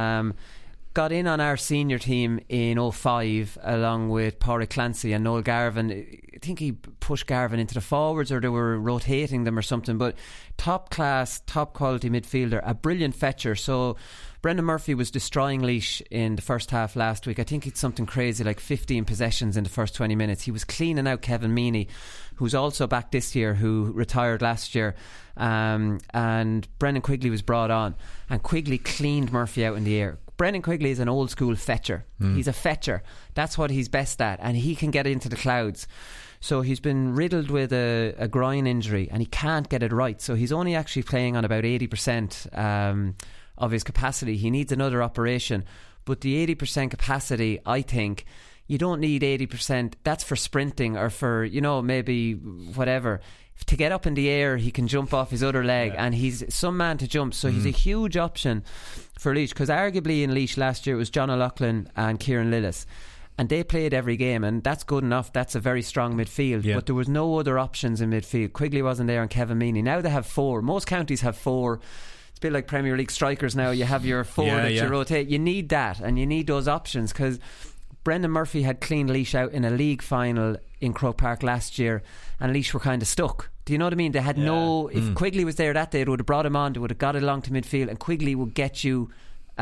got in on our senior team in 05 along with Pádraig Clancy and Noel Garvin. I think he pushed Garvin into the forwards, or they were rotating them or something, but top class, top quality midfielder, a brilliant fetcher. So Brendan Murphy was destroying Laois in the first half last week. I think it's something crazy like 15 possessions in the first 20 minutes. He was cleaning out Kevin Meaney, who's also back this year, who retired last year, and Brendan Quigley was brought on, and Quigley cleaned Murphy out in the air. Brendan Quigley is an old school fetcher. He's a fetcher. That's what he's best at, and he can get into the clouds. So he's been riddled with a groin injury, and he can't get it right. So he's only actually playing on about 80% of his capacity. He needs another operation, but the 80% capacity, I think, you don't need 80%. That's for sprinting or for, maybe whatever. To get up in the air, he can jump off his other leg, and he's some man to jump. So he's a huge option for Laois, because arguably in Laois last year it was John O'Loughlin and Kieran Lillis, and they played every game, and that's good enough. That's a very strong midfield, but there was no other options in midfield. Quigley wasn't there, and Kevin Meaney. Now they have 4. Most counties have 4. It's a bit like Premier League strikers now. You have your 4 that you rotate. You need that, and you need those options, because Brendan Murphy had cleaned Laois out in a league final in Croke Park last year, and Laois were kind of stuck. Do you know what I mean? They had if Quigley was there that day, they would have brought him on, they would have got it along to midfield, and Quigley would get you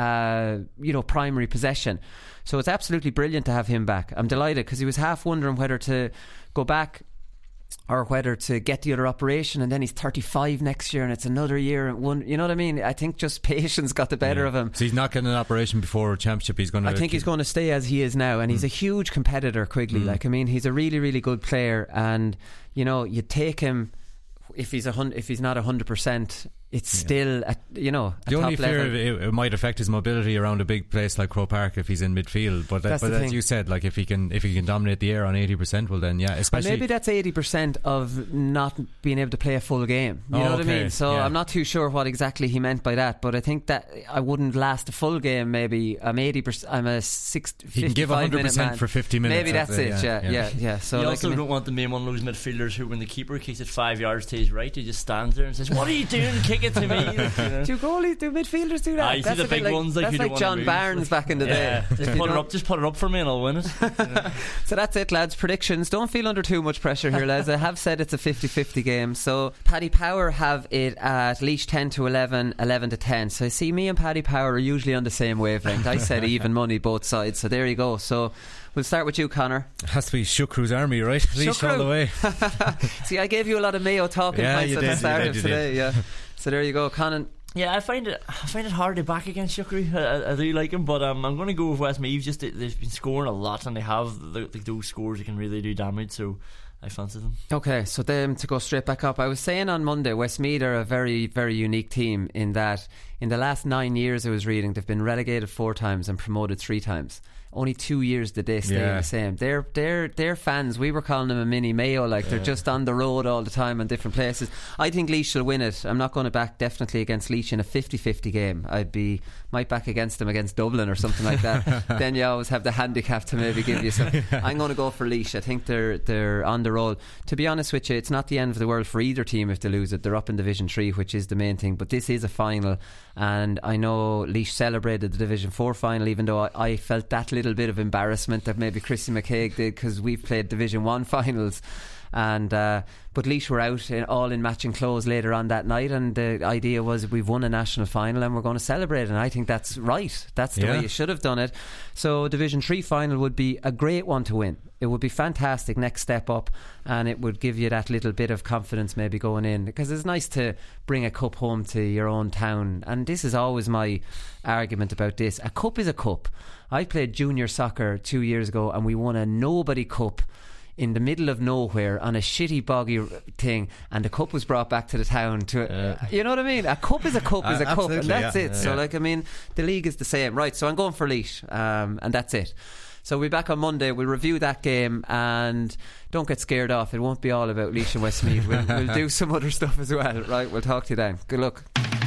primary possession. So it's absolutely brilliant to have him back. I'm delighted, because he was half wondering whether to go back or whether to get the other operation, and then he's 35 next year and it's another year and one. You know what I mean? I think just patience got the better of him. So he's not getting an operation before a championship. He's going to. I think he's going to stay as he is now, and he's a huge competitor, Quigley. He's a really, really good player, and you take him if he's not 100%. It's still at the only top fear level. it might affect his mobility around a big place like Croke Park if he's in midfield. But as you said, like if he can dominate the air on 80%, well then especially maybe that's 80% of not being able to play a full game. You know what I mean? So I'm not too sure what exactly he meant by that, but I think that I wouldn't last a full game. Maybe I'm 80%. I'm a 60. He can give 100% for 50 minutes. Maybe that's it. Yeah. So you also don't want to be one of those midfielders who, when the keeper kicks it 5 yards to his right, he just stands there and says, "What are you doing? Kick it to me." Do midfielders do that? You see the big ones that's like John Barnes back in the day. Just put it up for me and I'll win it. So that's it, lads. Predictions. Don't feel under too much pressure here, lads. I have said it's a 50-50 game. So Paddy Power have it at Laois 10 to 11, 11 to 10. So I see me and Paddy Power are usually on the same wavelength. I said even money both sides. So there you go. So we'll start with you, Connor. It has to be Shukru's Army, right? Laois all the way. See, I gave you a lot of Mayo talking points at the start of today. Yeah. So there you go, Conan. Yeah, I find it hard to back against Shukri. I do like him, but I'm going to go with Westmeath. Just they've been scoring a lot, and they have those scores that can really do damage. So I fancy them. Okay, so them to go straight back up. I was saying on Monday, Westmeath are a very, very unique team in that in the last 9 years I was reading, they've been relegated 4 times and promoted 3 times. Only 2 years did they stay the same. They're fans. We were calling them a mini Mayo. They're just on the road all the time in different places. I think Laois will win it. I'm not going to back definitely against Laois in a 50-50 game. Might back against them against Dublin or something like that. Then you always have the handicap to maybe give you some. I'm going to go for Laois. I think they're on the roll. To be honest with you, it's not the end of the world for either team if they lose it. They're up in Division 3, which is the main thing. But this is a final, and I know Laois celebrated the Division 4 final, even though I felt that little bit of embarrassment that maybe Chrissy McCaig did, because we've played Division 1 finals, and but Laois were out all in matching clothes later on that night, and the idea was we've won a national final and we're going to celebrate, and I think that's right. That's the way you should have done it. So Division 3 final would be a great one to win. It would be fantastic, next step up, and it would give you that little bit of confidence maybe going in, because it's nice to bring a cup home to your own town. And this is always my argument about this. A cup is a cup. I played junior soccer 2 years ago and we won a Nobody Cup in the middle of nowhere on a shitty boggy thing, and the cup was brought back to the town you know what I mean? A cup is a cup is a cup, and that's it. So like, I mean, the league is the same, right? So I'm going for Laois, and that's it. So we'll be back on Monday. We'll review that game, and don't get scared off. It won't be all about Laois and Westmeath. We'll do some other stuff as well, right? We'll talk to you then. Good luck.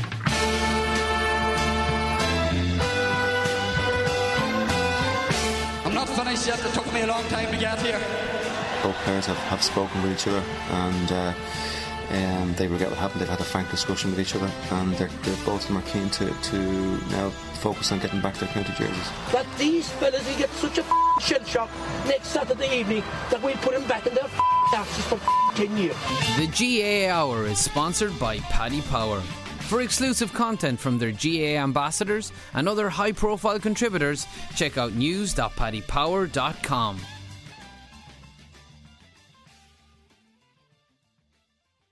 I'm not finished yet. It took me a long time to get here. Both players have spoken with each other, and they regret what happened. They've had a frank discussion with each other, and they're both of them are keen to now focus on getting back their county jerseys. That these fellas will get such a shell shock next Saturday evening that we'll put them back in their asses for 10 years. The GAA Hour is sponsored by Paddy Power. For exclusive content from their GAA ambassadors and other high-profile contributors, check out news.paddypower.com.